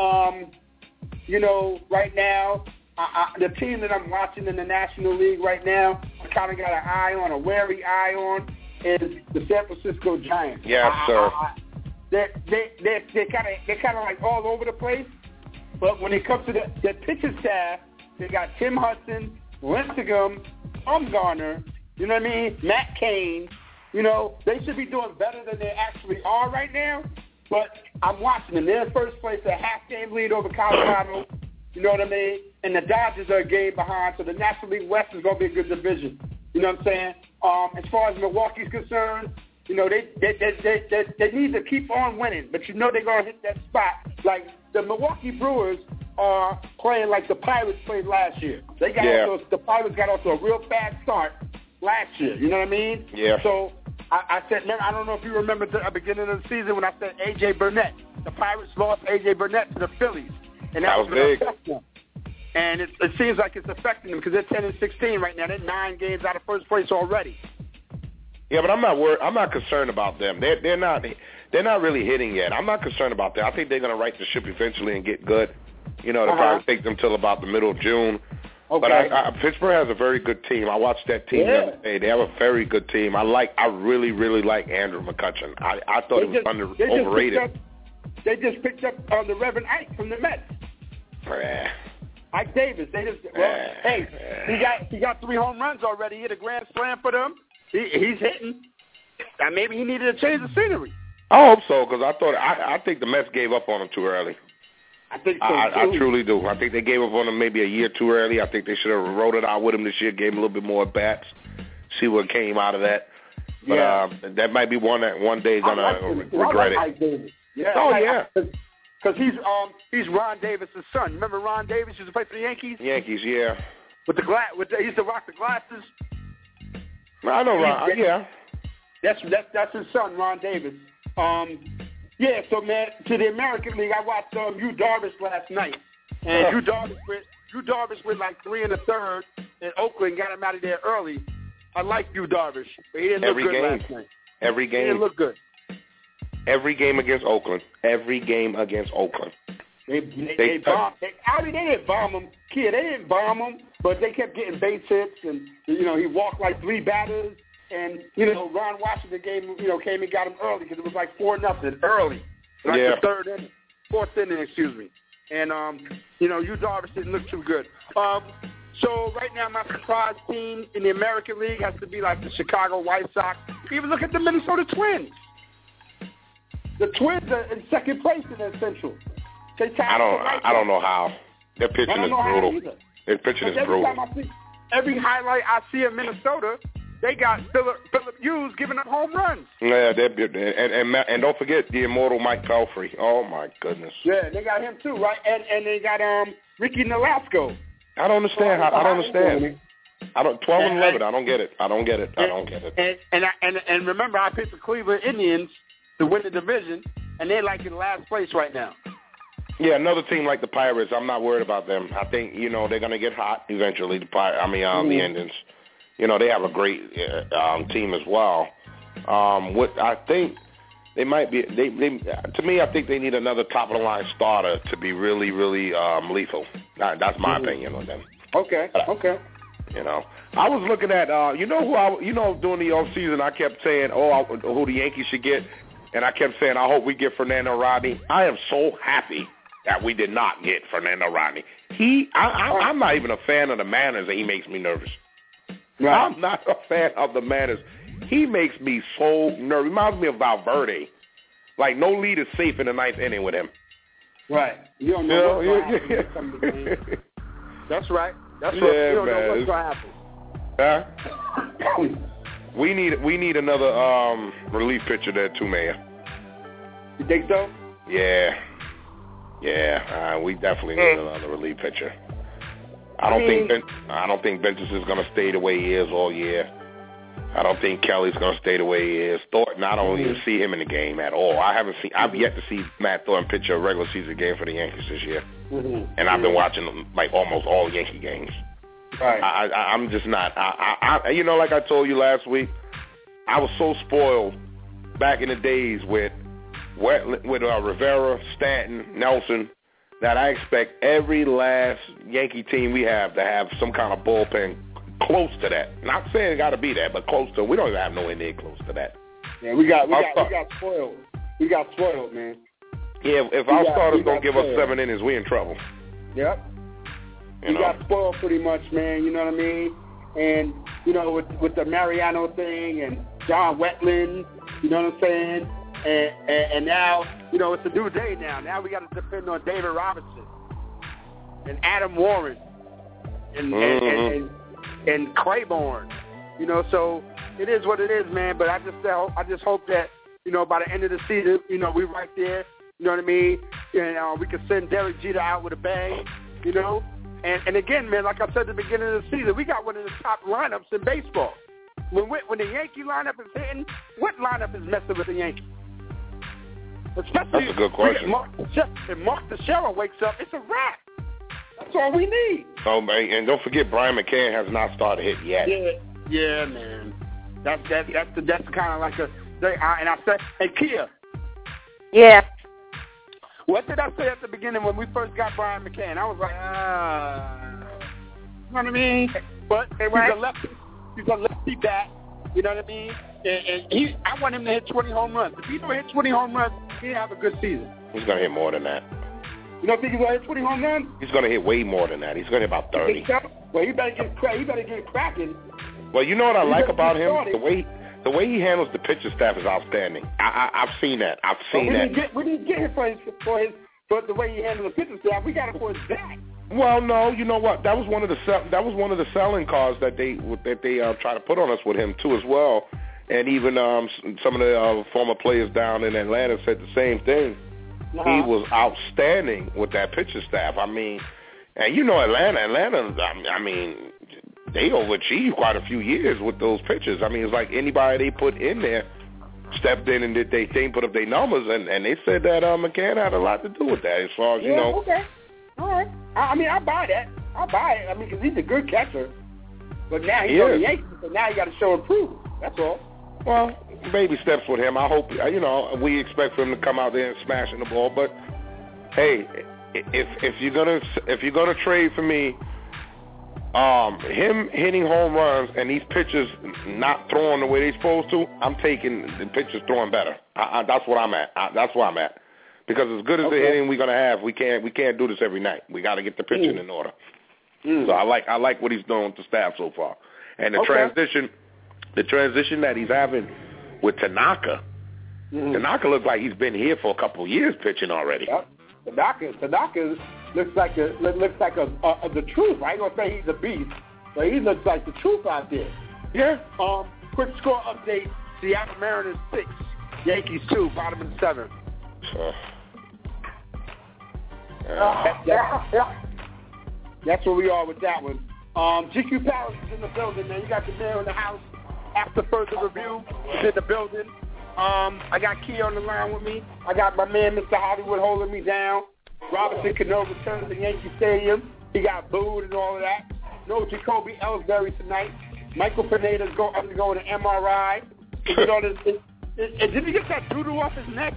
right now, the team that I'm watching in the National League right now, I kind of got a wary eye on, is the San Francisco Giants. Yes, sir. They're kind of like all over the place, but when it comes to their pitching staff, they got Tim Hudson, Lincecum, Bumgarner, you know what I mean, Matt Cain. They should be doing better than they actually are right now, but I'm watching them. They're in first place, a half-game lead over Colorado, you know what I mean, and the Dodgers are a game behind, so the National League West is going to be a good division, you know what I'm saying? As far as Milwaukee's concerned, they need to keep on winning, but they're going to hit that spot. Like, the Milwaukee Brewers are playing like the Pirates played last year. The Pirates got off to a real bad start last year, you know what I mean? Yeah. So I said, I don't know if you remember the beginning of the season when I said A.J. Burnett. The Pirates lost A.J. Burnett to the Phillies. And that was big. And it seems like it's affecting them because they're 10-16 right now. They're 9 games out of first place already. Yeah, but I'm not worried. I'm not concerned about them. They're not really hitting yet. I'm not concerned about that. I think they're going to right the ship eventually and get good. It'll probably take them till about the middle of June. Okay. But Pittsburgh has a very good team. I watched that team the other day. They have a very good team. I really, really like Andrew McCutchen. I thought he was overrated. They just picked up the Reverend Ike from the Mets. Ike Davis. He got 3 home runs already. He hit a grand slam for them. He's hitting. Maybe he needed to change the scenery. I hope so, because I think the Mets gave up on him too early. I think so, I truly do. I think they gave up on him maybe a year too early. I think they should have rolled it out with him this year, gave him a little bit more bats. see what came out of that. But that might be one that one day gonna regret it. Yeah. Because he's Ron Davis' son. Remember Ron Davis used to play for the Yankees? Yankees, yeah. He used to rock the glasses. I know Ron. Yeah. That's his son, Ron Davis. So man, to the American League, I watched Yu Darvish last night, and Yu Darvish went like 3 1/3 in Oakland, got him out of there early. I like Yu Darvish, but he didn't look good last night. Every game. He didn't look good. Every game against Oakland. They bombed. They didn't bomb him. They didn't bomb him, but they kept getting base hits, and he walked like 3 batters. And Ron Washington came and got him early because it was like 4-0 early, like the 4th inning, excuse me. And Yu Darvish didn't look too good. So right now, my surprise team in the American League has to be like the Chicago White Sox. Even look at the Minnesota Twins. The Twins are in second place in that Central. I don't know how. Their pitching is brutal. Their pitching is brutal. Every highlight I see of Minnesota, they got Philip Hughes giving up home runs. Yeah, and don't forget the immortal Mike Pelfrey. Oh my goodness. Yeah, they got him too, right? And they got Ricky Nolasco. I don't understand. 12 and 11. I don't get it. And remember, I picked the Cleveland Indians to win the division, and they're like in last place right now. Yeah, another team like the Pirates. I'm not worried about them. I think they're going to get hot eventually. The Indians. They have a great team as well. What I think they might be, to me, I think they need another top of the line starter to be really, really lethal. That's my opinion on them. Okay. I was looking at, during the off season, I kept saying, who the Yankees should get, and I kept saying, I hope we get Fernando Rodney. I am so happy that we did not get Fernando Rodney. I'm not even a fan of the manners, and he makes me nervous. Right. I'm not a fan of the manners. He makes me so nervous. Reminds me of Valverde. Like, no lead is safe in the 9th inning with him. Right. You don't know what's going to happen. That's right. You don't know what's going to happen. We need another relief pitcher there too, man. You think so? Yeah. We definitely need another relief pitcher. I don't think Ventus is going to stay the way he is all year. I don't think Kelly's going to stay the way he is. Thornton, I don't even see him in the game at all. I've yet to see Matt Thornton pitch a regular season game for the Yankees this year. And I've been watching like almost all Yankee games. Right. I'm just not. Like I told you last week, I was so spoiled back in the days with Rivera, Stanton, Nelson, that I expect every last Yankee team we have to have some kind of bullpen close to that. Not saying it got to be that, but close to. We don't even have no near close to that. Yeah, we got spoiled. We got spoiled, man. Yeah, if our starters don't give us 7 innings, we in trouble. Yep. We got spoiled pretty much, man. You know what I mean? And with the Mariano thing and John Wetland, you know what I'm saying? And now, it's a new day now. Now we got to depend on David Robinson and Adam Warren and Claiborne. So it is what it is, man. But I just hope that, by the end of the season, we right there. You know what I mean? And we can send Derek Jeter out with a bang. And again, man, like I said at the beginning of the season, we got one of the top lineups in baseball. When the Yankee lineup is hitting, what lineup is messing with the Yankees? Especially that's a good question. If Mark Teixeira wakes up, it's a wrap. That's all we need. Oh, man, and don't forget, Brian McCann has not started hitting yet. Yeah, man. That's kind of like and I said, hey, Kia. Yeah. What did I say at the beginning when we first got Brian McCann? I was like, you know what I mean? But he's a lefty bat. You know what I mean? And I want him to hit 20 home runs. If he don't hit 20 home runs, he'll have a good season. He's going to hit more than that. You don't think he's going to hit 20 home runs? He's going to hit way more than that. He's going to hit about 30. Well, he better get cracking. Well, you know what I like about him? The way he handles the pitching staff is outstanding. I've seen that. We didn't get him for the way he handles the pitching staff. We got him for his back. Well, no, you know what? That was one of the selling cards that they try to put on us with him too as well. And even some of the former players down in Atlanta said the same thing. He was outstanding with that pitching staff. I mean, and you know Atlanta, I mean, they overachieved quite a few years with those pitchers. I mean, it's like anybody they put in there stepped in and did their thing, put up their numbers, and they said that McCann had a lot to do with that as far as, you know. Okay. All right. I mean, I buy that. I buy it. I mean, because he's a good catcher. But now he's on the Yankees, so now you got to show improvement. That's all. Well, baby steps with him. I hope, you know, we expect for him to come out there and smashing the ball. But hey, if you're gonna trade for me, him hitting home runs and these pitchers not throwing the way they're supposed to, I'm taking the pitchers throwing better. That's what I'm at. That's where I'm at. Because as good as the hitting we're gonna have, we can't do this every night. We got to get the pitching in order. So I like what he's doing with the staff so far, and the transition that he's having with Tanaka. Tanaka looks like he's been here for a couple of years pitching already. Yep. Tanaka looks like the truth. I ain't gonna say he's a beast, but he looks like the truth out there. Yeah. Quick score update: Seattle Mariners 6, Yankees 2, bottom of the 7th. That's where we are with that one. GQ Palace is in the building, man. You got the mayor in the house. After further review, he's in the building. I got Key on the line with me. I got my man, Mr. Hollywood, holding me down. Robinson Cano returns to Yankee Stadium. He got booed and all of that. No Jacoby Ellsbury tonight. Michael Pineda's undergoing an MRI. Did he get that doo-doo off his neck?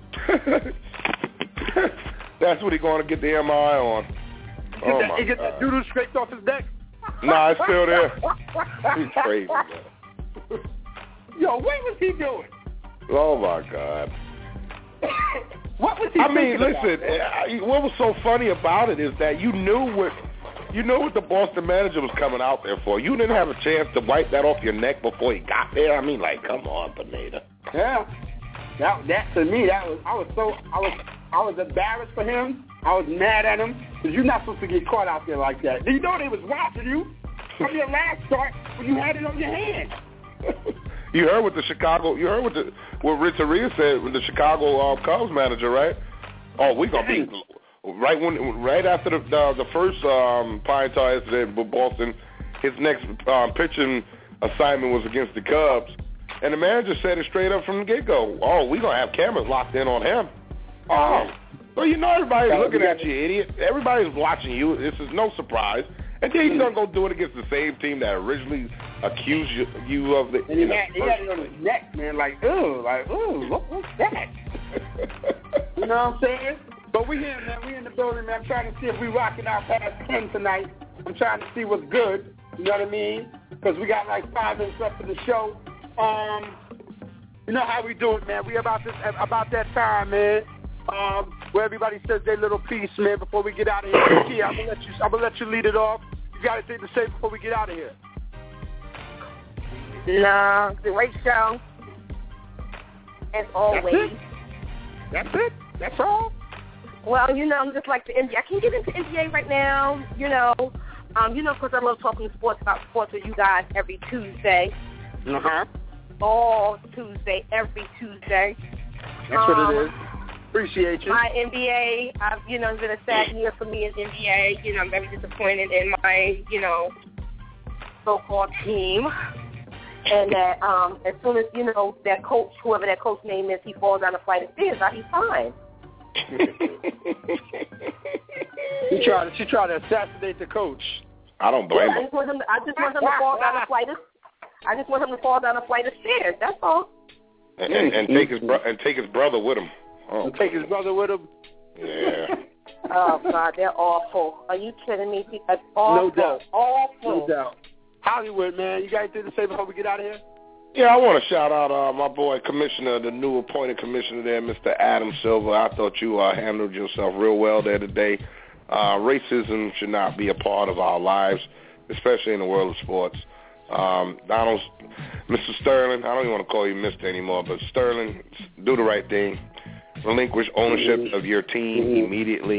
That's what he's going to get the MRI on. He get that doo-doo scraped off his neck? Nah, it's still there. He's crazy, man. Yo, what was he doing? Oh, my God. What was he I mean, about? listen, what was so funny about it is that you knew what the Boston manager was coming out there for. You didn't have a chance to wipe that off your neck before he got there. I mean, like, come on, Pineda. Yeah. That to me, I was embarrassed for him. I was mad at him because you're not supposed to get caught out there like that. Did you know they was watching you from your last start when you had it on your hand? You heard what what Rich Arias said with the Chicago Cubs manager, right? Oh, we gonna be right after the first Pine Tar incident with Boston. His next pitching assignment was against the Cubs, and the manager said it straight up from the get-go. Oh, we gonna have cameras locked in on him. Oh, well, you know everybody's looking at you, idiot. Everybody's watching you. This is no surprise. And then he's gonna go do it against the same team that originally accused you of it. And he had it on his neck, man. Like, what's that? You know what I'm saying? But we here, man. We in the building, man. I'm trying to see if we rocking out past 10 tonight. I'm trying to see what's good. You know what I mean? Because we got like 5 minutes left in the show. You know how we do it, man. We about that time, man. Where everybody says their little piece, man, before we get out of here. Key, I'm gonna let you lead it off. You got anything to say before we get out of here? No, great show. As always. That's it? That's all? Well, you know, I'm just like the NBA. I can't get into NBA right now, you know. Of course, I love talking about sports with you guys every Tuesday. All Tuesday, every Tuesday. That's what it is. Appreciate you. My NBA, it's been a sad year for me in NBA. I'm very disappointed in my, so-called team. And that as soon as, that coach, whoever that coach name is, he falls down a flight of stairs, he's fine. She tried to assassinate the coach. I don't blame him. I just want him to fall down a flight of I just want him to fall down a flight of stairs. That's all. And take his brother with him. Oh, take his brother with him. Yeah. Oh God, they're awful. Are you kidding me? That's awful. No doubt. Awful. No doubt. Hollywood, man, you got anything to say before we get out of here? Yeah, I want to shout out my boy Commissioner, the new appointed Commissioner there, Mr. Adam Silver. I thought you handled yourself real well there today. Racism should not be a part of our lives, especially in the world of sports. Mr. Sterling, I don't even want to call you Mr. anymore, but Sterling, do the right thing. Relinquish ownership of your team immediately.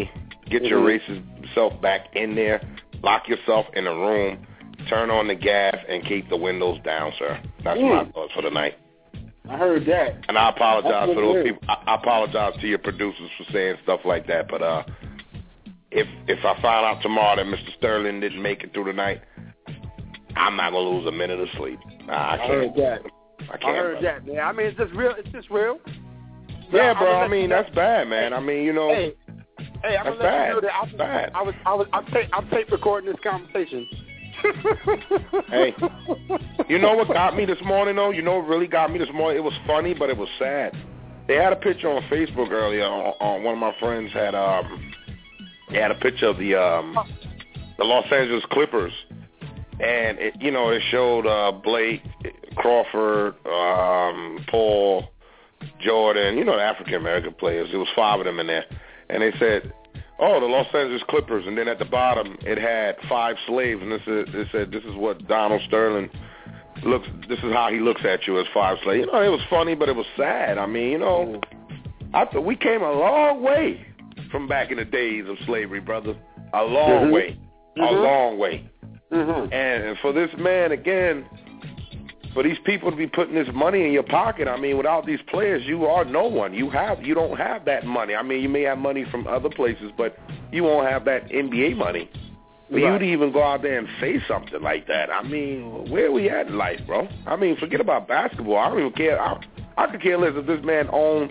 Get your racist self back in there. Lock yourself in a room. Turn on the gas and keep the windows down, sir. That's my thoughts for the night. I heard that. And I apologize for those people. I apologize to your producers for saying stuff like that. But if I find out tomorrow that Mr. Sterling didn't make it through the night, I'm not gonna lose a minute of sleep. I heard that. I heard that, man. I mean, it's just real. It's just real. Yeah, bro. I mean, that's bad, man. I mean, you know. Hey, I'm gonna let you know that I'm tape recording this conversation. Hey, you know what got me this morning, though? You know what really got me this morning? It was funny, but it was sad. They had a picture on Facebook earlier. On one of my friends had they had a picture of the Los Angeles Clippers, and it showed Blake, Crawford, Paul, Jordan, the African American players. There was 5 of them in there, and they said, "Oh, the Los Angeles Clippers," and then at the bottom it had 5 slaves, and it said, "This is what Donald Sterling looks. This is how he looks at you as 5 slaves." It was funny, but it was sad. I mean, I thought we came a long way from back in the days of slavery, brother. A long way, a long way. And for this man again, for these people to be putting this money in your pocket, I mean, without these players, you are no one. You don't have that money. I mean, you may have money from other places, but you won't have that NBA money. For you to even go out there and say something like that, I mean, where are we at in life, bro? I mean, forget about basketball. I don't even care. I could care less if this man owned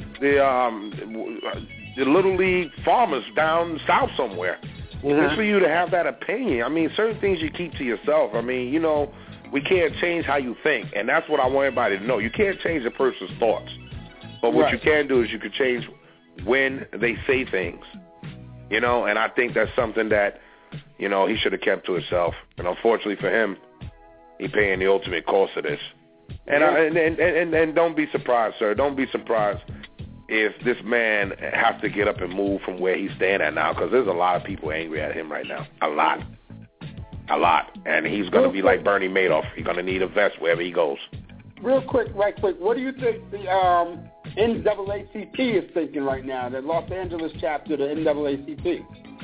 the Little League farmers down south somewhere. Just for you to have that opinion. I mean, certain things you keep to yourself. I mean, we can't change how you think, and that's what I want everybody to know. You can't change a person's thoughts, but what you can do is you can change when they say things, and I think that's something that, he should have kept to himself, and unfortunately for him, he's paying the ultimate cost of this. And don't be surprised, sir. Don't be surprised if this man has to get up and move from where he's staying at now, because there's a lot of people angry at him right now. A lot. And he's going to be like Bernie Madoff. He's going to need a vest wherever he goes. Right quick, what do you think the NAACP is thinking right now, the Los Angeles chapter, the NAACP?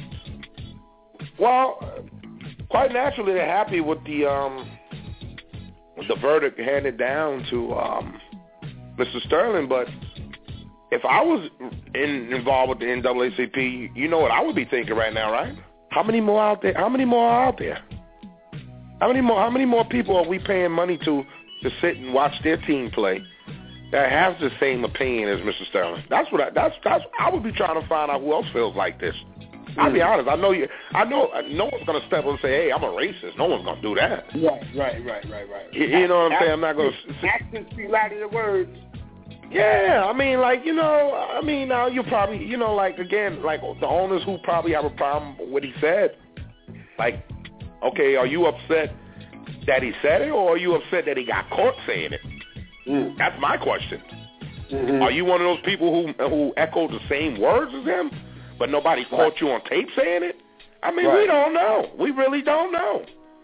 Well, quite naturally, they're happy with the verdict handed down to Mr. Sterling, but if I was involved with the NAACP, you know what I would be thinking right now, right? How many more out there? How many more are out there? How many more people are we paying money to sit and watch their team play that has the same opinion as Mr. Sterling? That's I would be trying to find out who else feels like this. I'll be honest. I know no one's going to step up and say, "Hey, I'm a racist." No one's going to do that. Right. You know what I'm saying? I'm not going to. Actions speak louder than words. Yeah, I mean, now you probably, again, the owners who probably have a problem with what he said. Like, okay, are you upset that he said it, or are you upset that he got caught saying it? That's my question. Are you one of those people who echoed the same words as him, but nobody caught you on tape saying it? I mean, we don't know. We really don't know.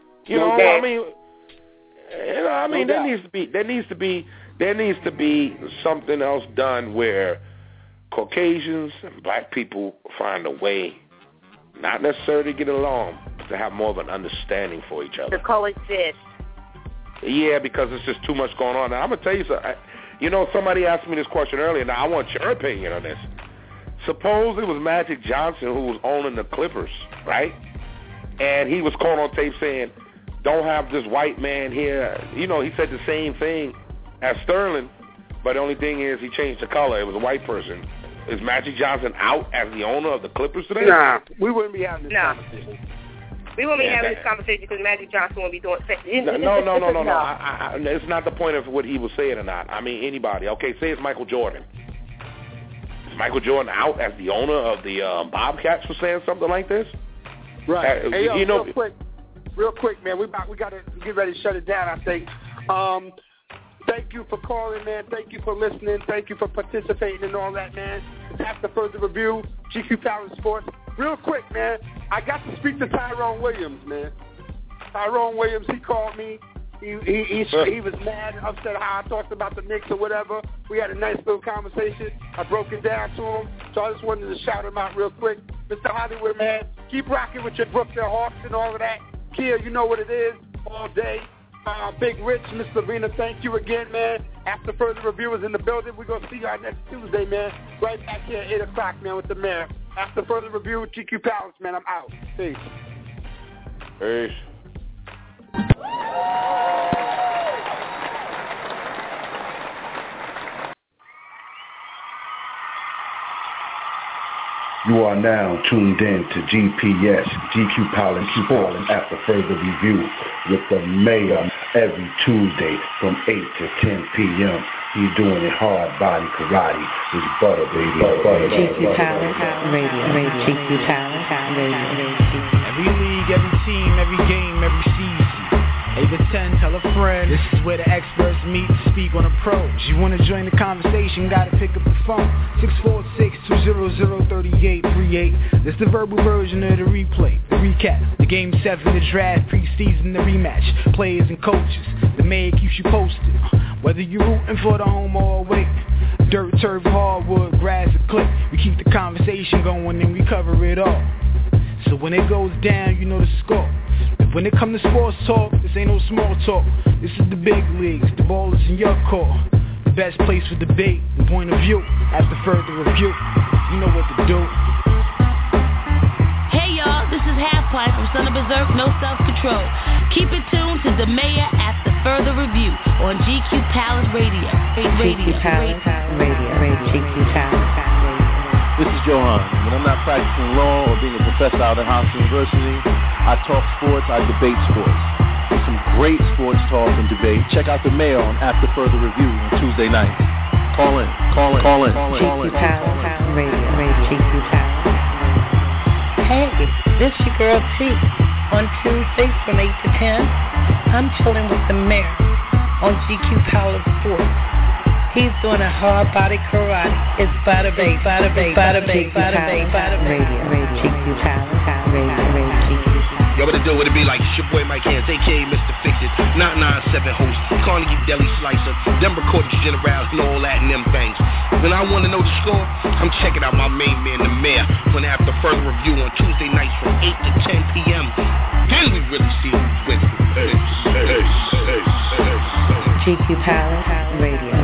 There needs to be something else done where Caucasians and black people find a way, not necessarily to get along, but to have more of an understanding for each other. To coexist. Yeah, because it's just too much going on. Now, I'm going to tell you something. Somebody asked me this question earlier. Now, I want your opinion on this. Suppose it was Magic Johnson who was owning the Clippers, right? And he was caught on tape saying, "Don't have this white man here." He said the same thing as Sterling, but the only thing is he changed the color. It was a white person. Is Magic Johnson out as the owner of the Clippers today? Nah, we wouldn't be having this conversation. We won't be having this conversation because Magic Johnson won't be doing it. No. It's not the point of what he was saying or not. I mean, anybody. Okay, say it's Michael Jordan. Is Michael Jordan out as the owner of the Bobcats for saying something like this? Right. Hey, real quick, man. We got to get ready to shut it down, I think. Thank you for calling, man. Thank you for listening. Thank you for participating and all that, man. After further review, GQ Talent Sports. Real quick, man, I got to speak to Tyrone Williams, man. Tyrone Williams, he called me. He was mad and upset how I talked about the Knicks or whatever. We had a nice little conversation. I broke it down to him. So I just wanted to shout him out real quick. Mr. Hollywood, man. Keep rocking with your Brooks and Hawks and all of that. Kia, you know what it is all day. Big Rich, Miss Lavina, thank you again, man. After Further Review is in the building, we're going to see y'all next Tuesday, man. Right back here at 8 o'clock, man, with the mayor. After Further Review, GQ Palace, man. I'm out. Peace. Peace. You are now tuned in to GPS, GQ Palace Sports After Further Review with the mayor every Tuesday from 8 to 10 p.m. He's doing it hard body karate. It's butter, baby. GQ Palace Radio. GQ Palace Radio. Every league, every team, every game, every season. 8 to 10, tell a friend. This is where the experts meet to speak on the pros. You want to join the conversation, gotta pick up the phone. 646-200-3838. This the verbal version of the replay, the recap, the game 7, the draft, preseason, the rematch. Players and coaches, the mayor keeps you posted. Whether you're rooting for the home or away. Dirt, turf, hardwood, grass, or click. We keep the conversation going and we cover it all. So when it goes down, you know the score. When it comes to sports talk, this ain't no small talk. This is the big leagues, the ball is in your court. The best place for debate and point of view. After Further Review, you know what to do. Hey y'all, this is Half Pipe from Son of Berserk, No Self Control. Keep it tuned to the mayor After Further Review on GQ Palace Radio. GQ Palace Radio. GQ Palace Radio. This is Johan. When I'm not practicing law or being a professor out at Hofstra University, I talk sports, I debate sports. There's some great sports talk and debate. Check out the mayor on After Further Review on Tuesday night. Call in. GQ Palace Radio. GQ Palace. Hey, this your girl T. On Tuesdays from 8 to 10, I'm chilling with the mayor on GQ Palace Sports. He's doing a hard body karate. It's bada bang, bada bang, bada bang, bada bang, bada bang. Radio. GQ Palace Radio. Yo, what it do? What it be like? It's your boy Mike Hands, a.k.a. Mr. Fix-It, 997 host, Carnegie Deli Slicer, Denver Cordial General, and all that and them things. When I want to know the score, I'm checking out my main man, the mayor, when After Further Review on Tuesday nights from 8 to 10 p.m. Then we really see who's winning. GQ Palace Radio.